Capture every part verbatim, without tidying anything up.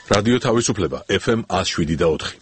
რადიო თავისუფლება ეფ ემ one oh seven და four.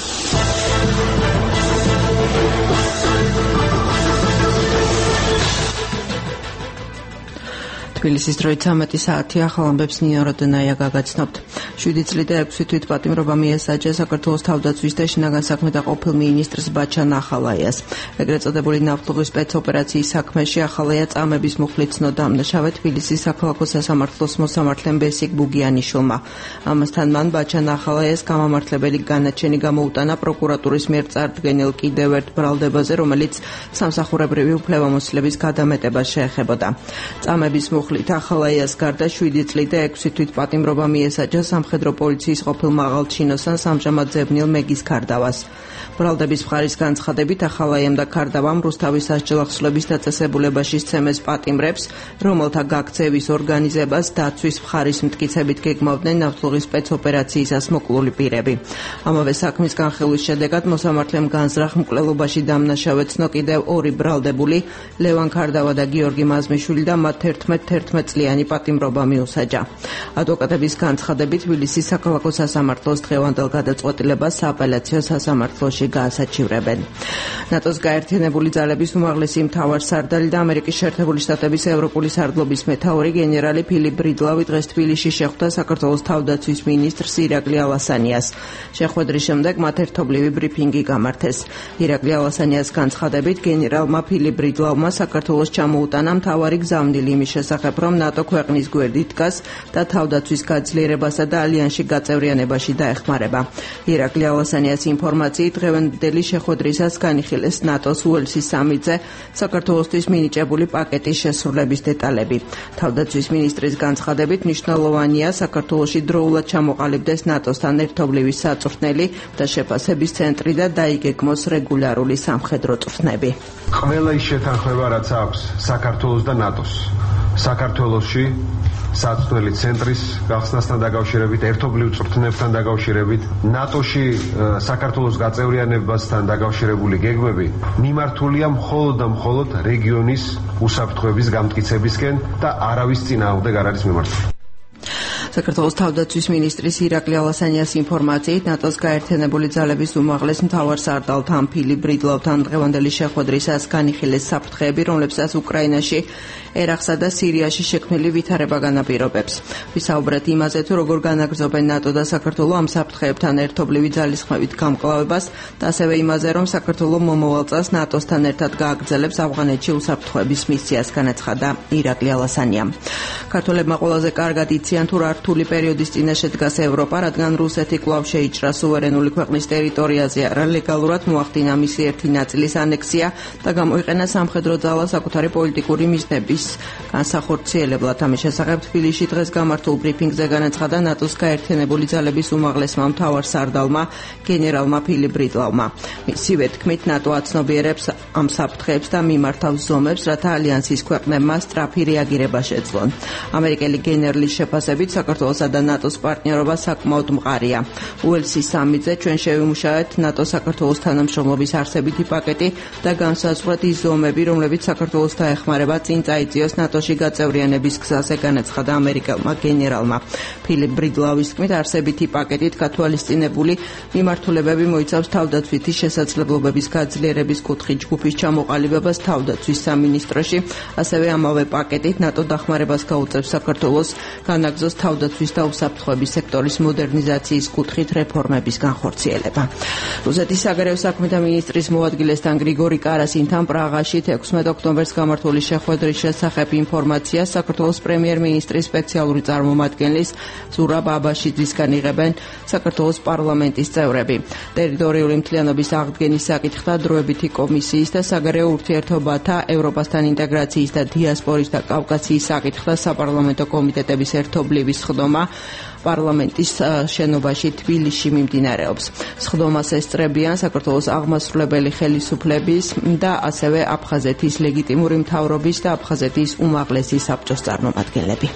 თბილისის დროით ცამეტი საათი ახალ ამბებს ნინო როდონაია გაგაცნობთ. შვიდი წლით და ექვსი თვით პატიმრობა მიესაჯა საქართველოს თავდაცვის და შინაგან საქმეთა ყოფილ მინისტრს ბაჩან ახალაიას. ეგრეთ წოდებული ნავთლუღის სპეცოპერაციის საქმეში ახალაია წამების მუხლით ცნო დამნაშავე თბილისის საქალაქო სასამართლოს მოსამართლე ბესიკ ბუგიანიშვილმა. ამასთან მან ბაჩან ახალაიას გამამართლებელი განაჩენი გამოუტანა პროკურატურის მიერ წარდგენილ კიდევ ერთ ბრალდებაზე, რომელიც სამსახურებრივი უფლებამოსილების გადამეტებას შეეხებოდა. წამების მუხლით ახალაიას გარდა შვიდი წლით და ექვსი თვით პატიმრობა მიესაჯა სამხედრო პოლიციის ყოფილ მაღალჩინოსან სამჟამად ძებნილ მეგის ქარდავას. ბრალდების მხარის განცხადებით ახალაიამ და ქარდავამ რუსთავის სასჯელახსნების დაწესებულებაში სცემეს პატიმრებს, რომელთა გაქცევის ორგანიზებას დაცვის მხარის მტკიცებით გეგმავდნენ ნავთლუღის სპეცოპერაციისას მოკლული პირები. ამავე საქმის განხილვის შედეგად მოსამართლემ განზრახ მკვლელობაში დამნაშავე ცნო კიდევ ორი ბრალდებული, ლევან ქარდავა და გიორგი მაზმიშვილი და მათ თერთმეტ წლიანი პატიმრობა მიუსაჯა. ადვოკატების განცხადებით თბილისის საქალაქო სასამართლოს დღევანდელ გადაწყვეტილებას სააპელაციო სასამართლოში გაასაჩივრებენ. ნატოს გაერთიანებული ძალების უმაღლესი მთავარსარდალი და ამერიკის შეერთებული შტატების ევროპული სარდლობის მეთაური გენერალი ფილიპ ბრიდლავი დღეს თბილისში შეხვდა საქართველოს თავდაცვის მინისტრს ირაკლი ალასანიას. შეხვედრის შემდეგ მათ ერთობლივი ბრიფინგი გამართეს. ირაკლი ალასანიას განცხადებით გენერალმა ფილიპ ბრიდლავმა საქართველოს ჩამოუტანა მთავარი გზავნილი იმის შესახებ, რომ ნატო ქვეყნის გვერდით დგას და თავდაცვის გაძლიერებასა და ალიანსში გაწევრიანებაში დაეხმარება. ირაკლი ალასანიას ინფორმაციით დღევანდელი შეხვედრისას განიხილეს ნატოს უელსის სამიტზე საქართველოსთვის მინიჭებული პაკეტის შესრულების დეტალები. თავდაცვის მინისტრის განცხადებით მნიშვნელოვანია საქართველოში დროულად ჩამოყალიბდეს ნატოსთან ერთობლივი საწვრთნელი და შეფასების ცენტრი და დაიგეგმოს რეგულარული სამხედრო წვრთნები. ყველა ის შეთანხმება, რაც აქვს საქართველოს და ნატოს საქართველოში საწვრთნელი ცენტრის გახსნასთან დაკავშირებით, ერთობლივ წვრთნებთან დაკავშირებით, ნატოში საქართველოს გაწევრიანებასთან დაკავშირებული გეგმები მიმართულია მხოლოდ და მხოლოდ რეგიონის უსაფრთხოების გამტკიცებისკენ და არავის წინააღმდეგ არ არის მიმართული. საქართველოს თავდაცვის მინისტრის ირაკლი ალასანიას ინფორმაციით ნატოს გაერთიანებული ძალების უმაღლეს მთავარსარდალთან ფილიპ ბრიდლავთან დღევანდელი შეხვედრისას განიხილეს საფრთხეები, რომლებსაც უკრაინაში, ერაყსა და სირიაში შექმნილი ვითარება განაპირობებს. ვისაუბრეთ იმაზე, თუ როგორ განაგრძობენ ნატო და საქართველო ამ საფრთხეებთან ერთობლივი ძალისხმევით გამკლავებას და ასევე იმაზე, რომ საქართველო მომავალ წელს ნატოსთან ერთად გააგრძელებს ავღანეთში უსაფრთხოების მისიას, განაცხადა ირაკლი ალასანიამ. ქართველებმა ყველაზე კარგად იციან, თუ რა რთული პერიოდის წინაშე დგას ევროპა, რადგან რუსეთი კვლავ შეიჭრა სუვერენული ქვეყნის ტერიტორიაზე, არა ლეგალურად მოახდინა მისი ერთი ნაწილის ანექსია და გამოიყენა სამხედრო ძალა საკუთარი პოლიტიკური მიზნების განსახორციელებლად. ამის შესახებ თბილისში დღეს გამართულ ბრიფინგზე განაცხადა ნატოს გაერთიანებული ძალების უმაღლესმა მთავარსარდალმა გენერალმა ფილიპ ბრიდლავმა. მისივე თქმით, ნატო აცნობიერებს ამ საფრთხეებს და მიმართავს ზომებს, რათა ალიანსის ქვეყნებმა სწრაფი რეაგირება შეძლონ. ამერიკელი გენერლის შეფასებით საქართველოსა და ნატოს პარტნიორობა საკმაოდ მყარია. უელსის სამიტზე ჩვენ შევიმუშავეთ ნატოს საქართველოს თანამშრომლობის არსებითი პაკეტი და განსაზღვრეთ ის ზომები, რომლებიც საქართველოს დაეხმარება წინ წაიწიოს ნატოში გაწევრიანების გზაზე, განაცხადა ამერიკელმა გენერალმა. ფილიპ ბრიდლავის თქმით, არსებითი პაკეტით გათვალისწინებული მიმართულებები მოიცავს თავდაცვითი შესაძლებლობების გაძლიერების კუთხით ჯგუფის ჩამოყალიბებას თავდაცვის სამინისტროში, ასევე ამავე პაკეტით ნატო დახმარებას გაუწევს საქართველოს განაგრძოს თავდაცვის და უსაფრთხოების სექტორის მოდერნიზაციის კუთხით რეფორმების განხორციელება. რუსეთის საგარეო საქმეთა მინისტრის მოადგილესთან გრიგორი კარასინთან პრაღაში ექვსმეტ ოქტომბერს გამართული შეხვედრის შესახებ ინფორმაცია საქართველოს პრემიერ-მინისტრის სპეციალური წარმომადგენლის ზურაბ აბაშიძისგან იღებენ საქართველოს პარლამენტის წევრები. ტერიტორიული მთლიანობის აღდგენის საკითხთა დროებითი კომისიის და საგარეო ურთიერთობათა, ევროპასთან ინტეგრაციის და დიასპორის და კავკასიის საკითხთა საპარლამენტო კომიტეტების ერთობლივი სხდომა პარლამენტის შენობაში თბილისში მიმდინარეობს. სხდომას ესწრებიან საქართველოს აღმასრულებელი ხელისუფლების და ასევე აფხაზეთის ლეგიტიმური მთავრობის და აფხაზეთის უმაღლესი საბჭოს წარმომადგენლები.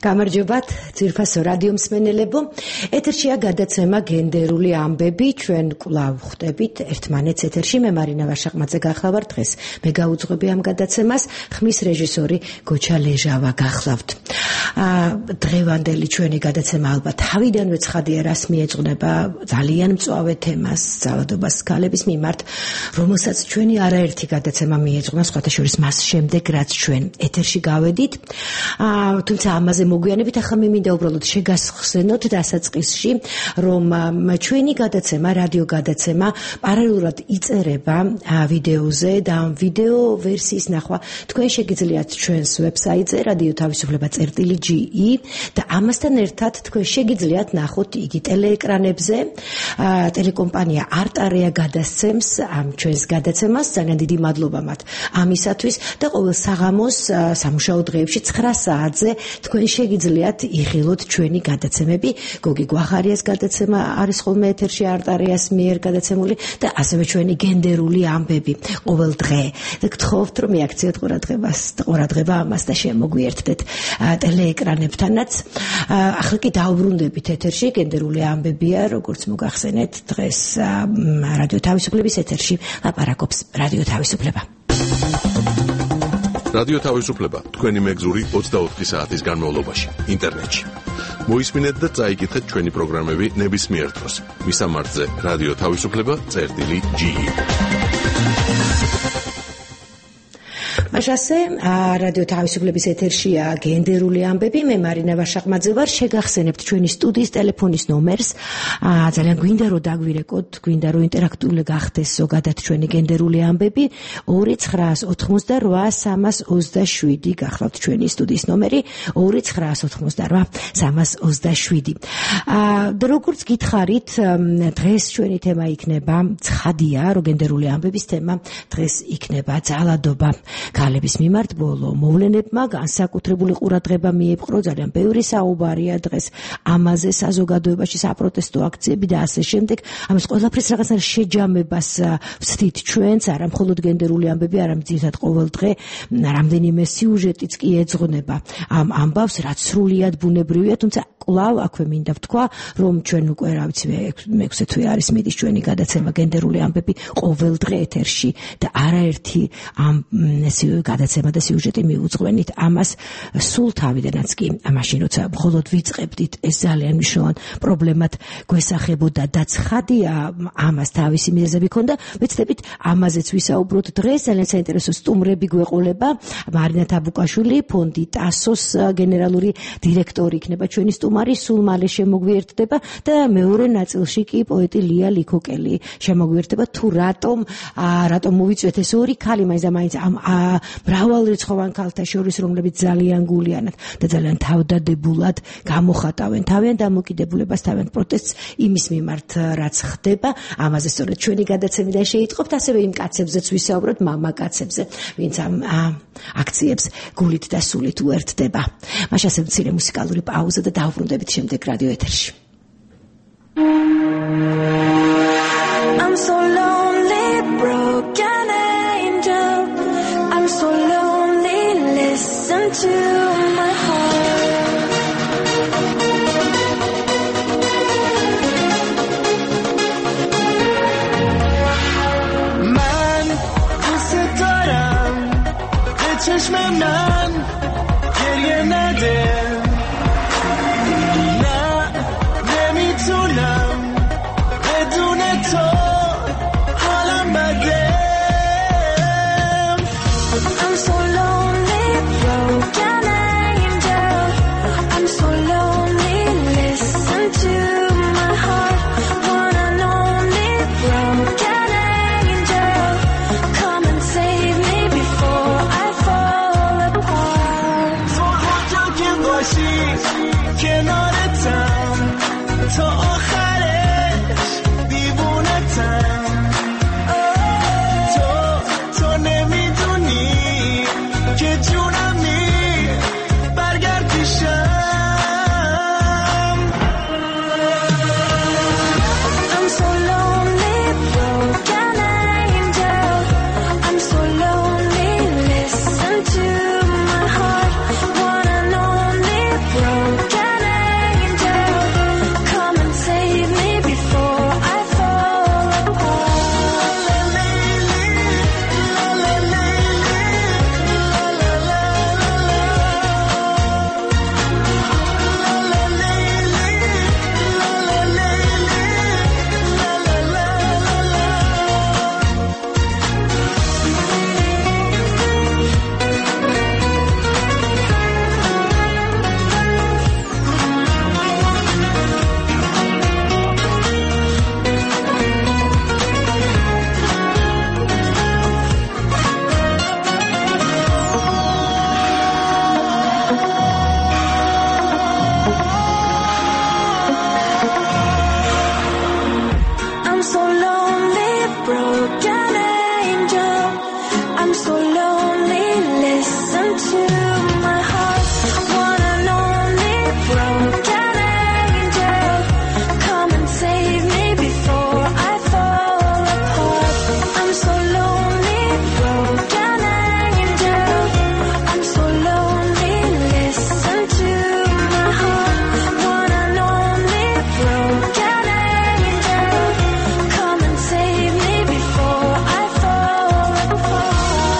გამარჯობათ, ძვირფასო რადიო მსმენელებო. ეთერშია გადაცემა გენდერული ამბები. ჩვენ კვლავ ხვდებით ერთმანეთს ეთერში. მე მარინა ვაშაყმაძე გახლავართ დღეს. მე გაუძღვები ამ გადაცემას. ხმის რეჟისორი გოჩა ლეჟავა გახლავთ. დღევანდელი ჩვენი გადაცემა ალბათ თავიდანვე ცხადია, რას მიეძღვნება ძალიან მწვავე თემას, ძალადობას ქალების მიმართ, რომელსაც ჩვენი არაერთი გადაცემა მიეძღვნა, სხვათა შორის მას შემდეგ, რაც ჩვენ ეთერში გავედით. თუმცა ამაზე მოგვიანებით ახლა მე მინდა უბრალოდ შეგასხსენოთ დასაწყისში, რომ ჩვენი გადაცემა, რადიო გადაცემა პარალელურად იწერება ვიდეოზე და ამ ვიდეო ვერსიის ნახვა თქვენ შეგიძლიათ ჩვენს ვებსაიტზე რადიო თავისუფლება წერტილი ჯი ი და ამასთან ერთად თქვენ შეგიძლიათ ნახოთ იგი ტელეეკრანებზე. ტელეკომპანია არტარეა გადასცემს ამ ჩვენს გადაცემას, ძალიან დიდი მადლობა მათ ამისათვის და ყოველ საღამოს სამუშაო დღეებში ცხრა საათზე თქვენ შეგიძლიათ იხილოთ ჩვენი გადაცემები. გოგი გვახარიას გადაცემა არის ხოლმე ეთერში არტარეას მიერ გადაცემული და ასევე ჩვენი გენდერული ამბები ყოველ დღე. და გთხოვთ რომ მიაქციოთ ყურადღებას, ყურადღება ამას და შემოგვიერთდეთ ტელეეკრანებთანაც. ახლა კი დაუბრუნდებით ეთერში, გენდერული ამბებია, როგორც მოგახსენეთ, დღეს რადიო თავისუფლების ეთერში ლაპარაკობს რადიო თავისუფლება. რადიო თავისუფლება თქვენი მეგზური ოცდაოთხი საათის განმავლობაში ინტერნეტში. მოისმინეთ და წაიკითხეთ ჩვენი პროგრამები ნებისმიერ დროს. მისამართზე რადიო თავისუფლება წერტილი ჯი ი. მაშასე რადიო თავისუფლების ეთერშია გენდერული ამბები. მე მარინა ვაშაყმაძე ვარ. შეგახსენებთ ჩვენი სტუდიის ტელეფონის ნომერს. ძალიან გვინდა რომ დაგვირეკოთ, გვინდა რომ ინტერაქტიული გახდეს ზოგადად ჩვენი გენდერული ამბები. ორი ცხრაას ოთხმოცდარვა სამას ოცდაშვიდი გახლავთ ჩვენი სტუდიის ნომერი ორი ცხრაას ოთხმოცდარვა სამას ოცდაშვიდი. და როგორც გითხარით, დღეს ჩვენი თემა იქნება ცხადია, რომ გენდერული ამბების თემა დღეს იქნება ძალადობა ქალების მიმართ. ბოლო მოვლენებმა განსაკუთრებული ყურადღება მიიპყრო, ძალიან ბევრი საუბარია დღეს ამაზე საზოგადოებაში, საპროტესტო აქციები და ასე შემდეგ. ამის ყველაფრის რაღაცნაირ შეჯამებას ვცდით ჩვენც, არა მხოლოდ გენდერული ამბები, არამედ ძირითადად ყოველ დღე რამდენიმე სიუჟეტიც კი ეძღვნება ამ ამბავს, რაც სრულიად ბუნებრივია, თუმცა კვლავ აქვე მინდა ვთქვა, რომ ჩვენ უკვე რა ვიცი მეექვსე თვე არის მიდის ჩვენი გადაცემა გენდერული ამბები ყოველ დღე ეთერში და არაერთი ამ გადაცემა და სიუჟეტი მიუძღვენით ამას სულ თავიდანაც კი მაშინ როცა მხოლოდ ვიწყებდით ეს ძალიან მნიშვნელოვან პრობლემად გვესახებოდა და ცხადია ამას თავისი მიზეზები ჰქონდა. ვეცდებით ამაზეც ვისაუბროთ დღეს. ძალიან საინტერესო სტუმრები გვეყოლება. მარინა თაბუკაშვილი, ფონდი ტასოს გენერალური დირექტორი იქნება ჩვენი სტუმარი, სულ მალე შემოგვიერთდება და მეორე ნაწილში კი პოეტი ლია ლიქოკელი შემოგვიერთდება. თუ რატომ რატომ მოვიწვიეთ ეს ორი ქალი მაინც და მაინც ამ მრავალრიცხოვან ქალთა შორის, რომლებიც ძალიან გულიანად და ძალიან თავდადებულად გამოხატავენ თავიანთ დამოკიდებულებას, თავიანთ პროტესტს იმის მიმართ, რაც ხდება. ამაზე სწორედ ჩვენი გადაცემიდან შეიტყობთ, ასევე იმ კაცებზეც ვისაუბროთ, მამაკაცებზე, ვინც ამ აქციებს გულით და სულით უერთდება. მაშასე მცირე მუსიკალური პაუზა და დავბრუნდებით შემდეგ რადიო ეთერში. I'm so lonely, broken angel. I'm so lonely, listen to my heart. Man, دوست دارم به چشم من گریه نده. نه نمیتونم بدون تو حالم بده. I'm so lonely, broken angel. I'm so lonely, listen to my heart. One and only broken angel. Come and save me before I fall apart. broken angel. I'm so lonely, listen to my heart. One and only broken angel. Come and save me before I fall apart. I'm so lonely, broken angel. I'm so lonely, listen to my heart. One and only broken angel. Come and save me before I fall apart.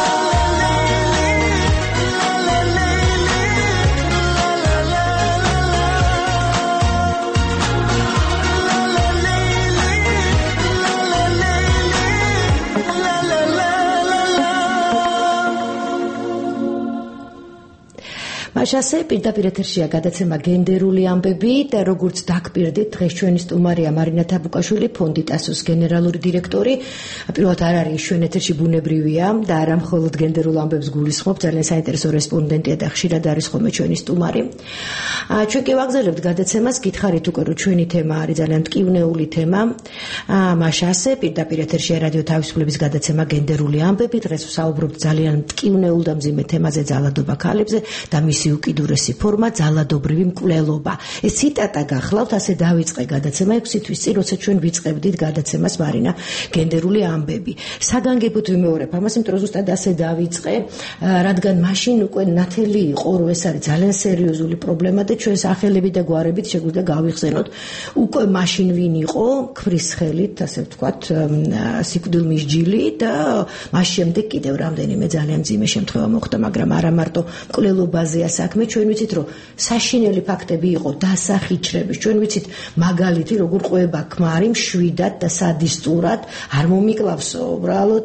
მაშასე პირდაპირ ეთერშია გადაცემა გენდერული ამბები და როგორც დაგპირდით დღეს ჩვენი სტუმარია მარინა თაბუკაშვილი, ფონდი ტასოს გენერალური დირექტორი. პირველად არ არის ჩვენ ეთერში ბუნებრივია და არა მხოლოდ გენდერულ ამბებს გულისხმობ, ძალიან საინტერესო რესპონდენტია და ხშირად არის ხოლმე ჩვენი სტუმარი. ჩვენ კი ვაგზავნებთ გადაცემას, გითხარით უკვე რომ ჩვენი თემა არის ძალიან მტკივნეული თემა. მაშასე პირდაპირ ეთერშია რადიო თავისუფლების გადაცემა გენდერული ამბები. დღეს ვსაუბრობთ ძალიან მტკივნეულ და მძიმე თემაზე, ძალადობა ქალებზე და მისი უკიდურესი ფორმა, ძალადობრივი მკვლელობა. ეს ციტატა გახლავთ, ასე დავიწყე გადაცემა ექვსი თვის წინ, როცა ჩვენ ვიწყებდით გადაცემას მარინა გენდერული ამბები. საგანგებოდ ვიმეორებ ამას, იმიტომ რომ ზუსტად ასე დავიწყე, რადგან მაშინ უკვე ნათელი იყო, რომ ეს არის ძალიან სერიოზული პრობლემა და ჩვენ სახელები და გვარებით შეგვიძლია გავიხსენოთ უკვე მაშინ ვინ იყო, ქრის ხელით, ასე ვთქვათ, სიკვდილმისჯილი და მას შემდეგ კიდევ რამდენიმე ძალიან მძიმე შემთხვევა მოხდა, მაგრამ არა მარტო მკვლელობაზეა საქმე, ჩვენ ვიცით რომ საშინელი ფაქტები იყო დასახიჩრების, ჩვენ ვიცით მაგალითი როგორ ყვება ქმარი მშვიდად და სადისტურად არ მომიკლავსო, უბრალოდ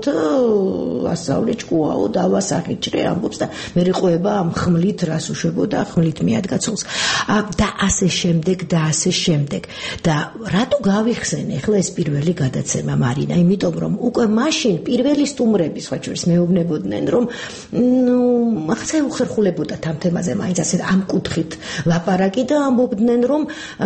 ასავლე ჭკუაო დავასახიჩრე ამბობს და მე ყვება ამ ხმლით რას უშვებოდა, ხმლით მიადგაცულს და ასე შემდეგ და ასე შემდეგ. და რატო გავიხსენე ახლა ეს პირველი გადაცემა მარინა, იმიტომ რომ უკვე მაშინ პირველი სტუმრები სხვა ჩვენს მეუბნებოდნენ რომ ნუ ახლა უხერხულებოდა ამ თემაზე მაინც ასე ამ კუთხით ლაპარაკი და ამბობდნენ რომ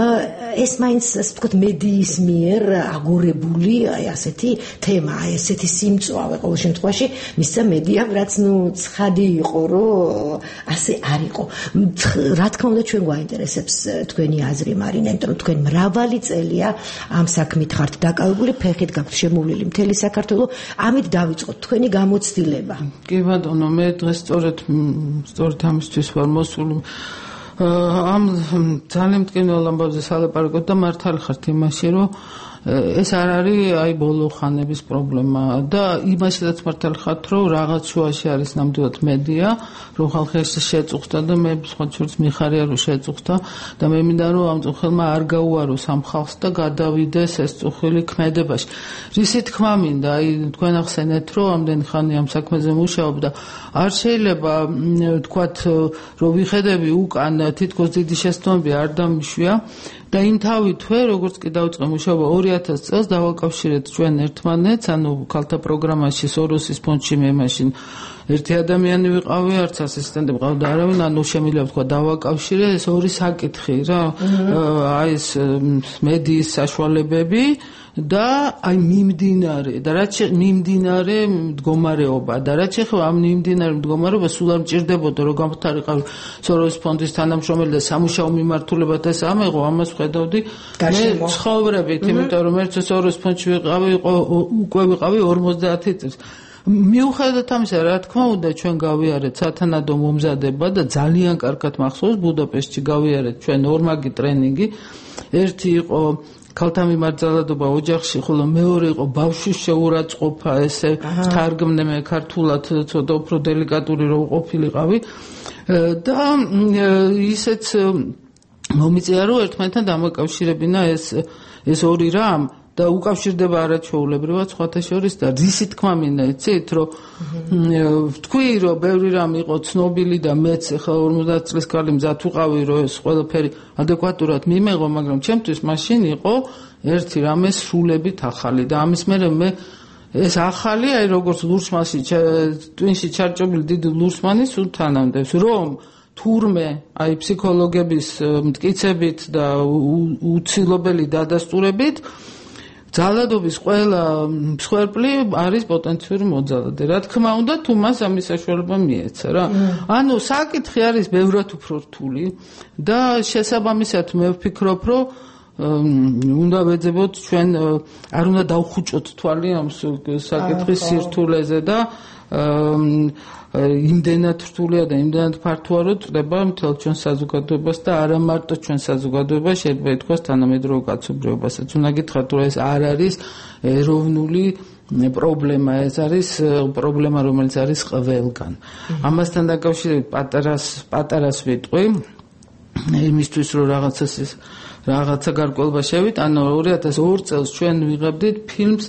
ეს მაინც ასე ვთქვათ მედიის მიერ აგორებული აი ასეთი თემა, აი ასეთი სიმწვავე ყოველ შემთხვევაში მისცა მედიამ, რაც ნუ ცხადი იყო რომ ასე არ იყო. რა თქმა უნდა ჩვენ გვაინტერესებს თქვენი აზრი მარინა, იმიტომ რომ თქვენ მრავალი წელია ამ საქმით ხართ დაკავებული, ფეხით გაქვთ შემოვლილი მთელი საქართველო, ამით დავიწყოთ თქვენი გამოცდილება. კი ბატონო, მე დღეს სწორედ სწორედ ამისთვის ვარ მოსული. ამ ძალიან მტკივნეულ ამბებზე სალაპარაკოთ და მართალი ხართ იმაში, რომ ეს არ არის აი ბოლო ხანების პრობლემა და იმასაც მართალი ხართ, რომ რაღაც შუაში არის ნამდვილად მედია, რომ ხალხი ეს შეწუხდა და მე სხვა შორის მიხარია რომ შეწუხდა და მე მინდა რომ ამ წუხილმა არ გაუაროს ამ ხალხს და გადავიდეს ეს წუხილი ქმედებაში. რისი თქმა მინდა, აი თქვენ ახსენეთ, რომ ამდენი ხანი ამ საქმეზე მუშაობ და არ შეიძლება თქვათ რომ ვიხედები უკან თითქოს დიდი შეცდომები არ დამიშვია და იმ თავით ვე როგორც კი დავიწყე მუშაობა ორი ათასი წელს დავაკავშირეთ ჩვენ ერთმანეთს, ანუ ქალთა პროგრამაში სოროსის ფონდში მე მაშინ ერთი ადამიანი ვიყავი, არც ასისტენტი ვიყავდა არავინ, ანუ შემიძლია ვთქვა დავაკავშირე ეს ორი საკითხი რა, აი ეს მედიის საშუალებები და აი მიმდინარე და რაც მიმდინარე მდგომარეობა და რაც ახლა ამ მიმდინარე მდგომარეობა სულ არ მჭირდებოდა რომ გამხდარიყავი სოროს ფონდის თანამშრომელი და სამუშაო მიმართულებად ეს ამეღო, ამას ხედავდი მე ცხოვრებით, იმიტომ რომ ერთ სოროს ფონდში ვიყავი, უკვე ვიყავი ორმოცდაათი წლის. მიუხედავად ამისა, რა თქმა უნდა, ჩვენ გავიარეთ სათანადო მომზადება და ძალიან კარგად მახსოვს ბუდაპეშტში გავიარეთ ჩვენ ორმაგი ტრენინგი. ერთი იყო ქალთა მიმართ ძალადობა ოჯახში, ხოლო მეორე იყო ბავშვის შეურაცხყოფა, ესე თარგმნე მე ქართულად ცოტა უფრო დელიკატური რო ყოფილიყავი და ისეც მომიწია რომ ერთმანეთთან დამაკავშირებინა ეს ეს ორი რამ და უკავშირდება არაჩვეულებრივად სხვათა შორის და რისი თქმა მინდა იცით რომ თქვი რომ ბევრი რამ იყო ცნობილი და მეც ახლა ორმოცდაათი წლის ქალი მზად ვიყავი რომ ეს ყველაფერი ადეკვატურად მიმეღო, მაგრამ ჩემთვის მაშინ იყო ერთი რამე სრულებით ახალი და ამის მერე მე ეს ახალი აი როგორც ლურსმანში ტვინში ჩარჭობილი დიდი ლურსმანი სულ თანამდებს რომ თურმე აი ფსიქოლოგების მტკიცებით და უცილობელი დადასტურებით ძალადობის ყველა მსხვერპლი არის პოტენციური მოძალადე. Რა თქმა უნდა, თუ მას ამის საშუალება მიეცა რა. ანუ საკითხი არის ბევრად უფრო რთული და შესაბამისად მე ვფიქრობ, რომ უნდა ვეძებოთ ჩვენ არ უნდა დავხუჭოთ თვალი ამ საკითხის სირთულეზე და იმდენად რთულია და იმდენად ფართოა, რომ წდება მთელ ჩვენ საზოგადოებას და არა მარტო ჩვენ საზოგადოებას, შეიძლება ითქვას თანამედროვე კაცობრიობასაც. უნდა გითხრათ, რომ ეს არ არის ეროვნული პრობლემა, ეს არის პრობლემა, რომელიც არის ყველგან. ამასთან დაკავშირებით პატარას პატარას ვიტყვი, იმისთვის რომ რაღაცას ის რაღაცა გარკვეულება შევით, ანუ ორი ათას ორი წელს ჩვენ ვიღებდით ფილმს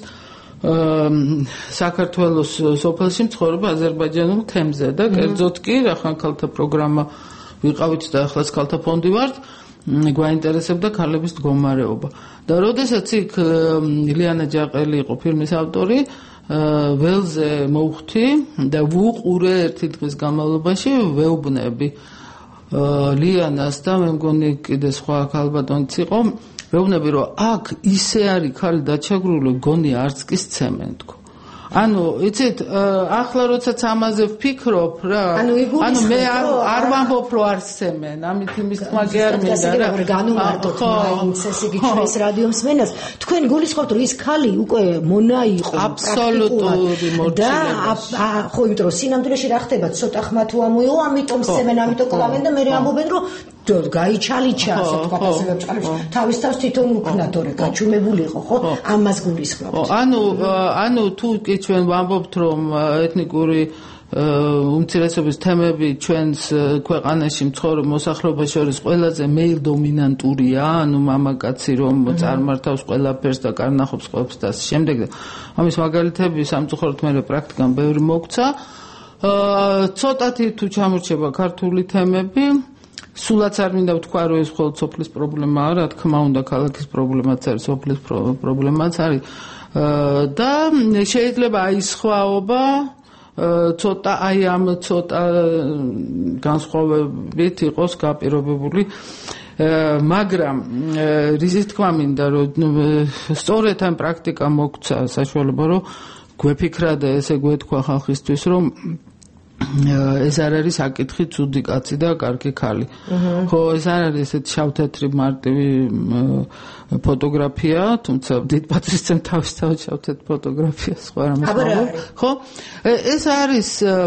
საქართველოს სოფელში მცხოვრებ აზერბაიჯანულ თემზე და კერძოდ კი ახლა ქალთა პროგრამა ვიყავით და ახლა ქალთა ფონდი ვართ, გვაინტერესებდა ქალების მდგომარეობა. და როდესაც იქ ლიანა ჯაყელი იყო ფილმის ავტორი, ველზე მოვხვდი და ვუყურე ერთი დღის განმავლობაში ვეუბნები ლიანას და მე მგონი კიდე სხვა ქალბატონიც იყო, ვეუბნები რომ აქ ისე არის ქალი დაჩაგრული, გონი არც კი სცემენ თქო. ანუ იცით, ახლა როდესაც ამაზე ვფიქრობ რა, ანუ მე არ ვამბობ რომ არ სცემენ, ამით იმის თქმა კი არ მინდა რა. განუმარტოთ მაინც ესე იგი ჩვენს რადიო მსმენელს, თქვენ გულისხმობთ რომ ის ქალი უკვე მონა იყო აბსოლუტური მორჩილება. და ხო, იმიტომ რომ სინამდვილეში რა ხდება, ცოტა ხმა თუ ამოიღო, ამიტომ სცემენ, ამიტომ კლავენ და მე ამბობენ რომ გაიჩალიჩა, ასე ვთქვათ, ასე ვეჭყარებს, თავის თავს თვითონ უკნათ ორე გაჩუმებული იყო, ხო? ამას გულისხმობთ. ანუ ანუ თუ კი ჩვენ ვამბობთ რომ ეთნიკური უმცირესობის თემები ჩვენს ქვეყანაში მცხოვრებ მოსახლეობას შორის ყველაზე მეილ დომინანტურია, ანუ მამაკაცი რომ წარმართავს ყველაფერს და კარნახობს ყველაფერს და ასე შემდეგ. ამის მაგალითები სამწუხაროდ მე პრაქტიკამ ბევრი მოგცა. ცოტათი თუ ჩამორჩება ქართული თემები, სულაც არ მინდა ვთქვა რომ ეს მხოლოდ სოფლის პრობლემაა, რა თქმა უნდა ქალაქის პრობლემაც არის, სოფლის პრობლემაც არის. და შეიძლება აი სხვაობა ცოტა აი ამ ცოტა განსხვავებით იყოს გაპირობებული, მაგრამ რის თქმა მინდა რომ სწორედ ამ პრაქტიკა მოგცა საშუალება რომ გვეფიქრა და ესე გვეთქვა ხალხისთვის რომ ეს არ არის საკითხი ცუდი კაცი და კარგი ქალი. ხო, ეს არ არის ესეთ შავთეთრი მარტივი ფოტოგრაფია, თუმცა დიდ პატრიცემ თავისთავად შავთეთრ ფოტოგრაფიას სხვა რამე ხდება. ხო, ეს არის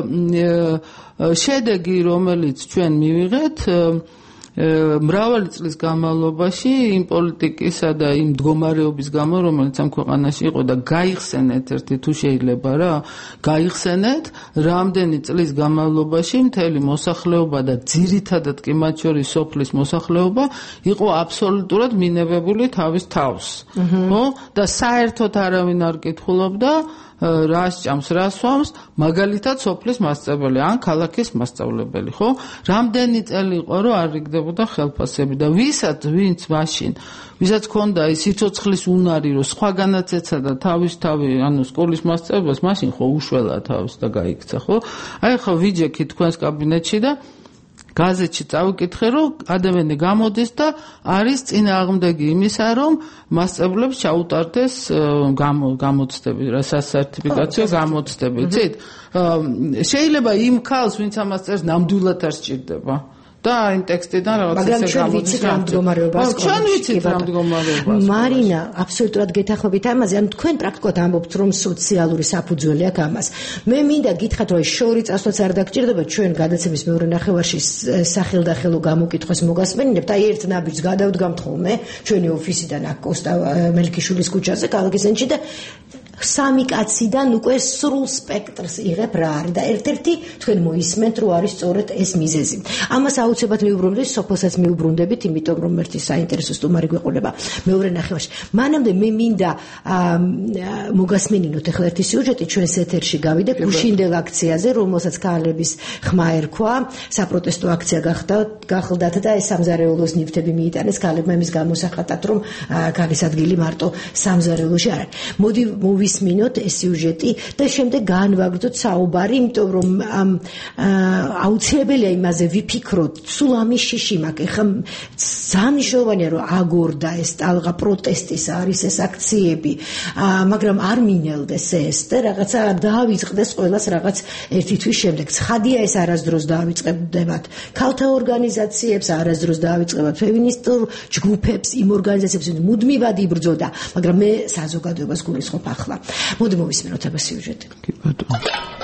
შედეგი, რომელიც ჩვენ მივიღეთ მრავალი წლის განმავლობაში იმ პოლიტიკისა და იმ მდგომარეობის გამო, რომელიც ამ ქვეყანაში იყო და გაიხსენეთ ერთი თუ შეიძლება რა, გაიხსენეთ რამდენი წლის განმავლობაში მთელი მოსახლეობა და ძირითადად კი მათ შორის სოფლის მოსახლეობა იყო აბსოლუტურად მინებებული თავის თავს. ხო? და საერთოდ არავინ არ კითხულობდა რა სჭამს, რა სვამს, მაგალითად სოფლის მასწავლებელი ან ქალაქის მასწავლებელი, ხო? რამდენი წელი იყო, რომ არ რიგდებოდა ხელფასები და ვისაც, ვინც მაშინ, ვისაც ჰქონდა ის სიცოცხლის უნარი, რომ სხვაგანაც ეცადა თავის თავი, ანუ სკოლის მასწავლებლებს, მაშინ ხო უშველა თავს და გაიქცა, ხო? აი ხო ვიჯექი თქვენს კაბინეტში და გაზეთში წავიკითხე, რომ ადამიანი გამოდის და არის წინააღმდეგი იმისა, რომ მასწავლებლებს ჩაუტარდეს გამოცდები, რა სასერტიფიკაციო გამოცდები, იცით? შეიძლება იმ ქალს, ვინც ამას წერს, ნამდვილად არ სჭირდება. და იმ ტექსტიდან რაღაც ისე გამოდის რა მდგომარეობას. ჩვენ ვიცით რა მდგომარეობას. მარინა, აბსოლუტურად გეთანხმებით ამაზე, ანუ თქვენ პრაქტიკულად ამბობთ, რომ სოციალური საფუძველი აქვს ამას. მე მინდა გითხრათ, რომ შორი წასვლაც არ დაგჭირდება, ჩვენ გადაცემის მეორე ნახევარში სახელდახელო გამოკითხვას მოგასმენინებთ. აი ერთ ნაბიჯს გადავდგამთ ხოლმე ჩვენი ოფისიდან აქ კოსტა მელიქიშვილის ქუჩაზე, ქალაქის ცენტრში და სამი კაციდან უკვე სრულ სპექტრს იღებ რა არის და ერთ-ერთი თქვენ მოისმენთ რომ არის სწორედ ეს მიზეზი. ამას აუცილებლად მიუბრუნდებით, სოფელსაც მიუბრუნდებით, იმიტომ რომ ერთი საინტერესო სტუმარი გვეყოლება მეორე ნახევარში. მანამდე მე მინდა მოგასმენინოთ ახლა ერთი სიუჟეტი ჩვენს ეთერში გავიდა გუშინდელ აქციაზე, რომელსაც ქალების ხმა ერქვა, საპროტესტო აქცია გახდა, გახლდათ და ეს სამზარეულოს ნივთები მიიტანეს ქალებმა იმის გამოსახატად, რომ ქალის ადგილი მარტო სამზარეულოში არ არის. მოდი გავისმინოთ ეს სიუჟეტი და შემდეგ განვაგრძოთ საუბარი, იმიტომ რომ ამ აუცილებელია იმაზე ვიფიქროთ, სულ ამის შიში მაქვს. ეხლა ძალიან მნიშვნელოვანია რომ აგორდა ეს ტალღა პროტესტის არის ეს აქციები, მაგრამ არ მინელდეს ეს და რაღაცა დაავიწყდეს ყველას რაღაც ერთი თვის შემდეგ. ცხადია ეს არასდროს დაავიწყებდებათ ქალთა ორგანიზაციებს, არასდროს დაავიწყებათ ფემინისტურ ჯგუფებს, იმ ორგანიზაციებს მუდმივად იბრძოდა, მაგრამ მე საზოგადოებას გულისხმობ ახლა. მოდი მოვისმინოთ ეს სიუჟეტი. კი ბატონო.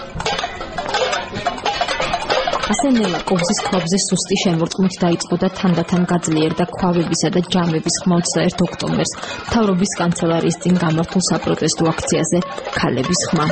ასე ნელა კობზის ქვაბზე სუსტი შემორტყმით დაიწყო და თანდათან გაძლიერდა ქვავებისა და ჯამების ხმა ოცდაერთი ოქტომბერს მთავრობის კანცელარიის წინ გამართულ საპროტესტო აქციაზე ქალების ხმა.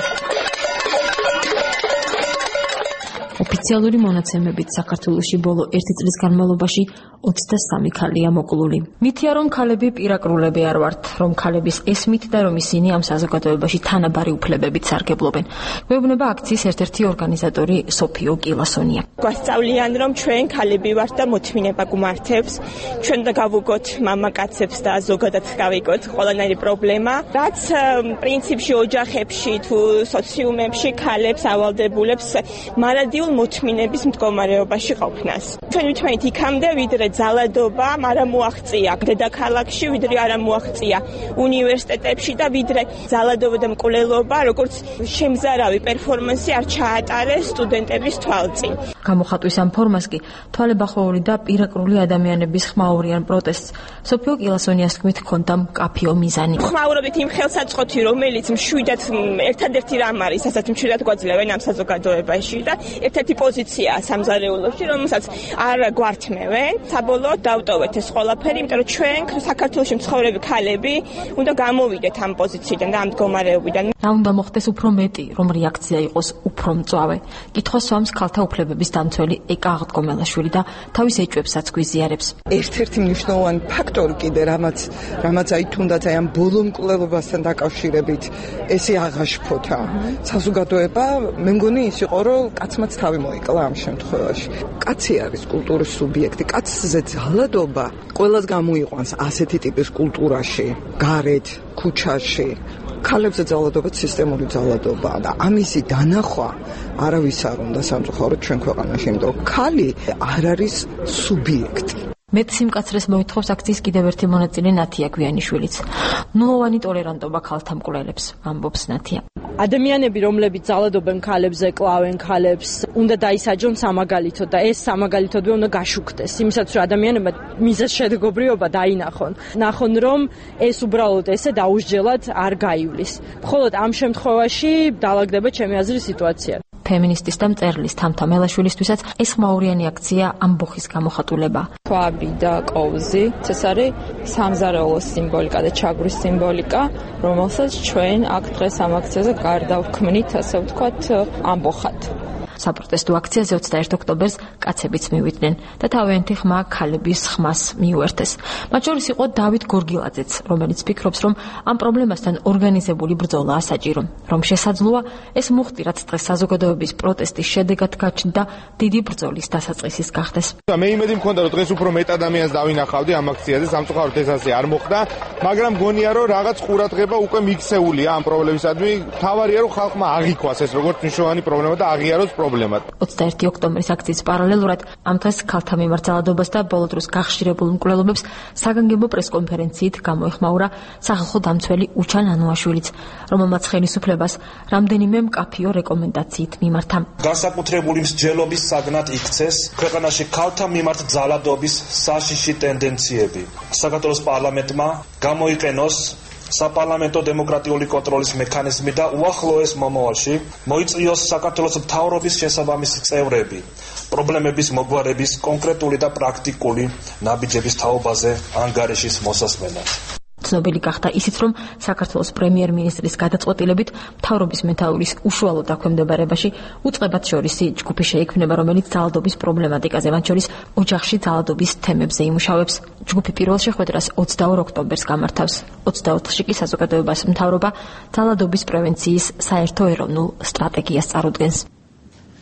ოფიციალური მონაცემებით საქართველოში ბოლო ერთი წლის განმავლობაში ოცდასამი ქალია მოკლული. მითია რომ ქალები პირაკრულები არ ვართ, რომ ქალების ესმით და რომ ისინი ამ საზოგადოებაში თანაბარი უფლებებით სარგებლობენ. გვეუბნება აქციის ერთ-ერთი ორგანიზატორი სოფიო კილასონია. გვასწავლიან რომ ჩვენ ქალები ვართ და მოთმინება გვმართებს. ჩვენ და გავუგოთ მამაკაცებს და ზოგადად გავიგოთ ყველანაირი პრობლემა. რაც პრინციპში ოჯახებში თუ სოციუმებში ქალებს ავალდებულებს მარადიულ მოთმინების მდგომარეობაში ყოფნას. ჩვენ ვიტყვით იქამდე ვიდრე ძალადობა არ მოაღწია დედაქალაქში, ვიდრე არ მოაღწია უნივერსიტეტებში და ვიდრე ძალადობა და მკვლელობა, როგორც შემზარავი პერფორმანსი არ ჩაატარეს სტუდენტების თვალწინ. გამოხატვის ამ ფორმას კი თვალებახოვური და პირაკრული ადამიანების ხმაურიან პროტესტს სოფიო კილასონიას თქმით ჰქონდა მკაფიო მიზანი. ხმაურობით იმ ხელსაწყოთი, რომელიც მშვიდად ერთადერთი რამ არის, რასაც მშვიდად გვაძლევენ ამ საზოგადოებაში და ერთ-ერთი პოზიცია სამზარეულოში, რომელსაც არ გვართმევენ. საბოლოოდ დავტოვეთ ეს ყველაფერი, იმიტომ რომ ჩვენ საქართველოში მცხოვრები ქალები უნდა გამოვიდეთ ამ პოზიციიდან და ამ მდგომარეობიდან. რა უნდა მოხდეს უფრო მეტი, რომ რეაქცია იყოს უფრო მწვავე. კითხვა სვამს ქალთა უფლებების დამცველი ეკა აღდგომელაშვილი და თავის ეჭვებსაც გვიზიარებს. ერთ-ერთი მნიშვნელოვანი ფაქტორი კიდე, რამაც რამაც აი თუნდაც აი ამ ბოლო მკვლელობასთან დაკავშირებით ესე აღაშფოთა. საზოგადოება მე მგონი ის იყო, რომ კაცმაც თავი მოიკლა ამ შემთხვევაში. კაცი არის კულტურის სუბიექტი, კაცზე ძალადობა ყველას გამოიყვანს ასეთი ტიპის კულტურაში, გარეთ, ქუჩაში. ქალებზე ძალადობა სისტემური ძალადობაა და ამისი დანახვა არავის არ უნდა სამწუხაროდ ჩვენ ქვეყანაში, იმიტომ რომ ქალი არ არის სუბიექტი. მეტ სიმკაცრეს მოითხოვს აქციის კიდევ ერთი მონაწილე ნათია გვიანიშვილიც. ნულოვანი ტოლერანტობა ქალთა მკვლელებს, ამბობს ნათია. ადამიანები, რომლებიც ძალადობენ ქალებზე, კლავენ ქალებს, უნდა დაისაჯონ სამაგალითოდ და ეს სამაგალითოდვე უნდა გაშუქდეს. იმისათვის რომ ადამიანებმა მიზეზშედეგობრიობა დაინახონ. ნახონ რომ ეს უბრალოდ ესე დაუსჯელად არ გაივლის. მხოლოდ ამ შემთხვევაში დაალაგდება ჩემი აზრის სიტუაცია. ფემინისტის და მწერლის თამთა მელაშვილისთვისაც ეს ხმაურიანი აქცია ამბოხის გამოხატულება. ქვაბი და კოვზი, ეს არის სამზარეულოს სიმბოლიკა და ჩაგვრის სიმბოლიკა, რომელსაც ჩვენ აქ დღეს ამ აქციაზე გარდავქმნით, ასე ვთქვათ, ამბოხად. საპროტესტო აქციაზე ოცდაერთი ოქტომბერს კაცებიც მივიდნენ და თავიანთი ხმა ქალების ხმას მიუერთეს. მათ შორის იყო დავით გორგილაძეც, რომელიც ფიქრობს, რომ ამ პრობლემასთან ორგანიზებული ბრძოლაა საჭირო, რომ შესაძლოა ეს მუხტი, რაც დღეს საზოგადოების პროტესტის შედეგად გაჩნდა, დიდი ბრძოლის დასაწყისის გახდეს. მე იმედი მქონდა, რომ დღეს უფრო მეტ ადამიანს დავინახავდი ამ აქციაზე, სამწუხაროდ ეს ასე არ მოხდა, მაგრამ გონია, რომ რაღაც ყურადღება უკვე მიქცეულია ამ პრობლემისადმი. თავარია, რომ ხალხმა აღიქვას ეს როგორც მნიშვნელოვანი პრობლემა და აღიაროს პრობლემა. ოცდაერთი ოქტომბრის აქციის პარალელურად ამ დღეს ქალთა მიმართ ძალადობას და ბოლო დროს გახშირებულ მკვლელობებს საგანგებო პრესკონფერენციით გამოეხმაურა სახალხო დამცველი უჩან ანუაშვილიც, რომელმაც ხელისუფლებას რამდენიმე მკაფიო რეკომენდაციით მიმართა. განსაკუთრებული მსჯელობის საგნად იქცეს ქვეყანაში ქალთა მიმართ ძალადობის საშიში ტენდენციები. საქართველოს პარლამენტმა გამოიყენოს საპარლამენტო დემოკრატიული კონტროლის მექანიზმი და უახლოეს მომავალში მოიწვიოს საქართველოს მთავრობის შესაბამისი წევრები პრობლემების მოგვარების კონკრეტული და პრაქტიკული ნაბიჯების თაობაზე ანგარიშის მოსასმენად. ცნობილი გახდა ისიც, რომ საქართველოს პრემიერ-მინისტრის გადაწყვეტილებით მთავრობის მეთაურის უშუალო დაქვემდებარებაში უწყებად შორისი ჯგუფი შეიქმნება, რომელიც ძალადობის პრობლემატიკაზე, მათ შორის ოჯახში ძალადობის თემებზე იმუშავებს. ჯგუფი პირველ შეხვედრას ოცდაორ ოქტომბერს გამართავს. ოცდაოთხში კი საზოგადოებას მთავრობა ძალადობის პრევენციის საერთო ეროვნულ სტრატეგიას წარუდგენს.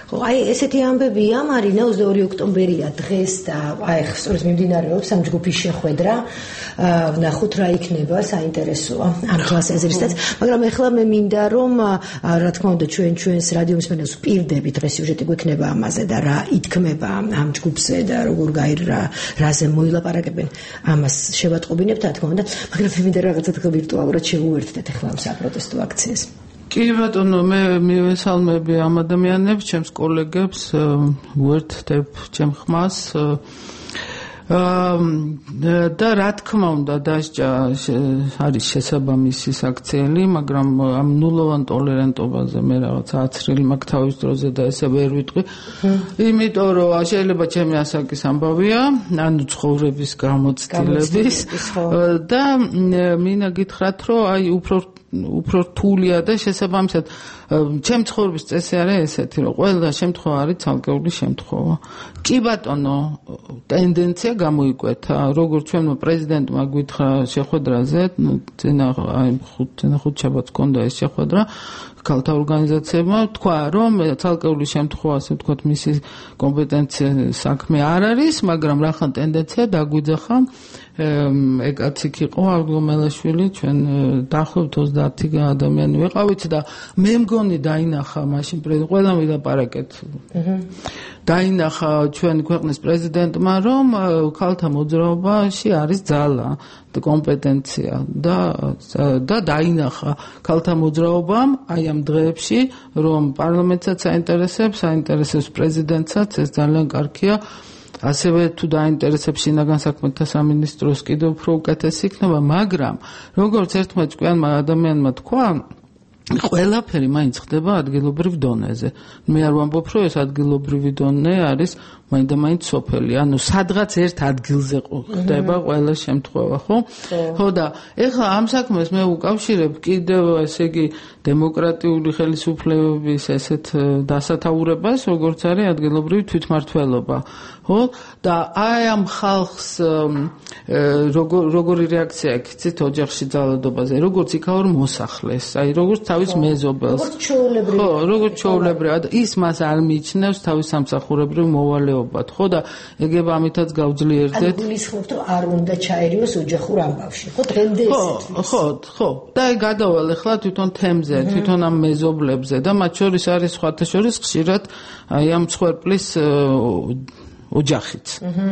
ხო, აი ესეთი ამბებია, მარინა, ოცდაორი ოქტომბერია დღეს და აი სწორედ მიმდინარეობს ამ ჯგუფის შეხვედრა. ვნახოთ რა იქნება, საინტერესოა ამ თვალსაზრისითაც, მაგრამ ეხლა მე მინდა რომ რა თქმა უნდა ჩვენ ჩვენს რადიო მსმენელს ვპირდებით დღეს სიუჟეტი გვექნება ამაზე და რა ითქმება ამ ჯგუფზე და როგორ გაირა რაზე მოილაპარაკებენ ამას შევატყობინებთ რა თქმა უნდა, მაგრამ მე მინდა რაღაცა თქვა ვირტუალურად შევუერთდეთ ეხლა ამ საპროტესტო აქციას. კი ბატონო, მე მივესალმები ამ ადამიანებს, ჩემს კოლეგებს, ვუერთდებ ჩემ ხმას და რა თქმა უნდა დასჯა არის შესაბამისი საქციელი, მაგრამ ამ ნულოვან ტოლერანტობაზე მე რაღაც აცრილი მაქვს თავის დროზე და ესე ვერ ვიტყვი. იმიტომ რომ შეიძლება ჩემი ასაკის ამბავია, ანუ ცხოვრების გამოცდილების და მინდა გითხრათ, რომ აი უფრო უფრო რთულია და შესაბამისად ჩემ ცხოვრების წესი არის ესეთი, რომ ყველა შემთხვევა არის ცალკეული შემთხვევა. კი ბატონო, ტენდენცია გამოიკვეთა, როგორც ჩვენმა პრეზიდენტმა გითხრა შეხვედრაზე, წინა აი ხუთ შაბათს ჰქონდა ეს შეხვედრა ქალთა ორგანიზაციებმა, თქვა, რომ ცალკეული შემთხვევა, ასე ვთქვათ, მისი კომპეტენცია საქმე არ არის, მაგრამ რახან ტენდენცია დაგვიძახა ეკაციკ იყო აღგომელაშვილი, ჩვენ დაახლოებით ოცდაათი ადამიანი ვიყავით და მე მგონი დაინახა მაშინ პრეზიდენტ ყველა მილაპარაკეთ. დაინახა ჩვენი ქვეყნის პრეზიდენტმა, რომ ქალთა მოძრაობაში არის ძალა და კომპეტენცია და და დაინახა ქალთა მოძრაობამ აი ამ დღეებში, რომ პარლამენტსაც საინტერესებს, საინტერესებს პრეზიდენტსაც, ეს ძალიან კარგია. ასევე თუ დაინტერესებს შინაგან საქმეთა სამინისტროს კიდევ უფრო უკეთესი იქნება, მაგრამ როგორც ერთმა ჭკვიანმა ადამიანმა თქვა, ყველაფერი მაინც ხდება ადგილობრივ დონეზე. მე არ ვამბობ, რომ ეს ადგილობრივი დონე არის მაინდა-მაინც სოფელი, ანუ სადღაც ერთ ადგილზე ხდება ყველა შემთხვევა, ხო? ხო და ეხლა ამ საქმეს მე უკავშირებ კიდევ ესე იგი დემოკრატიული ხელისუფლებების ესეთ დასათაურებას, როგორც არის ადგილობრივი თვითმმართველობა. ხო? და აი ამ ხალხს როგორი რეაქცია ექცით ოჯახში ძალადობაზე, როგორც იქაურ მოსახლეს, აი როგორც თავის მეზობელს. როგორც ჩვეულებრივი. ხო, როგორც ჩვეულებრივი. ის მას არ მიიჩნევს თავის სამსახურებრივ მოვალეობად, ხო და ეგება ამითაც გავძლიერდეთ. ანუ გულისხმობთ, რომ არ უნდა ჩაერიოს ოჯახურ ამბავში, ხო? დღემდე ესეც. ხო, ხო. და აი გადავალ ახლა თვითონ თემზე, თვითონ ამ მეზობლებზე და მათ შორის არის სხვათა შორის ხშირად აი ამ მსხვერპლის ოჯახიც.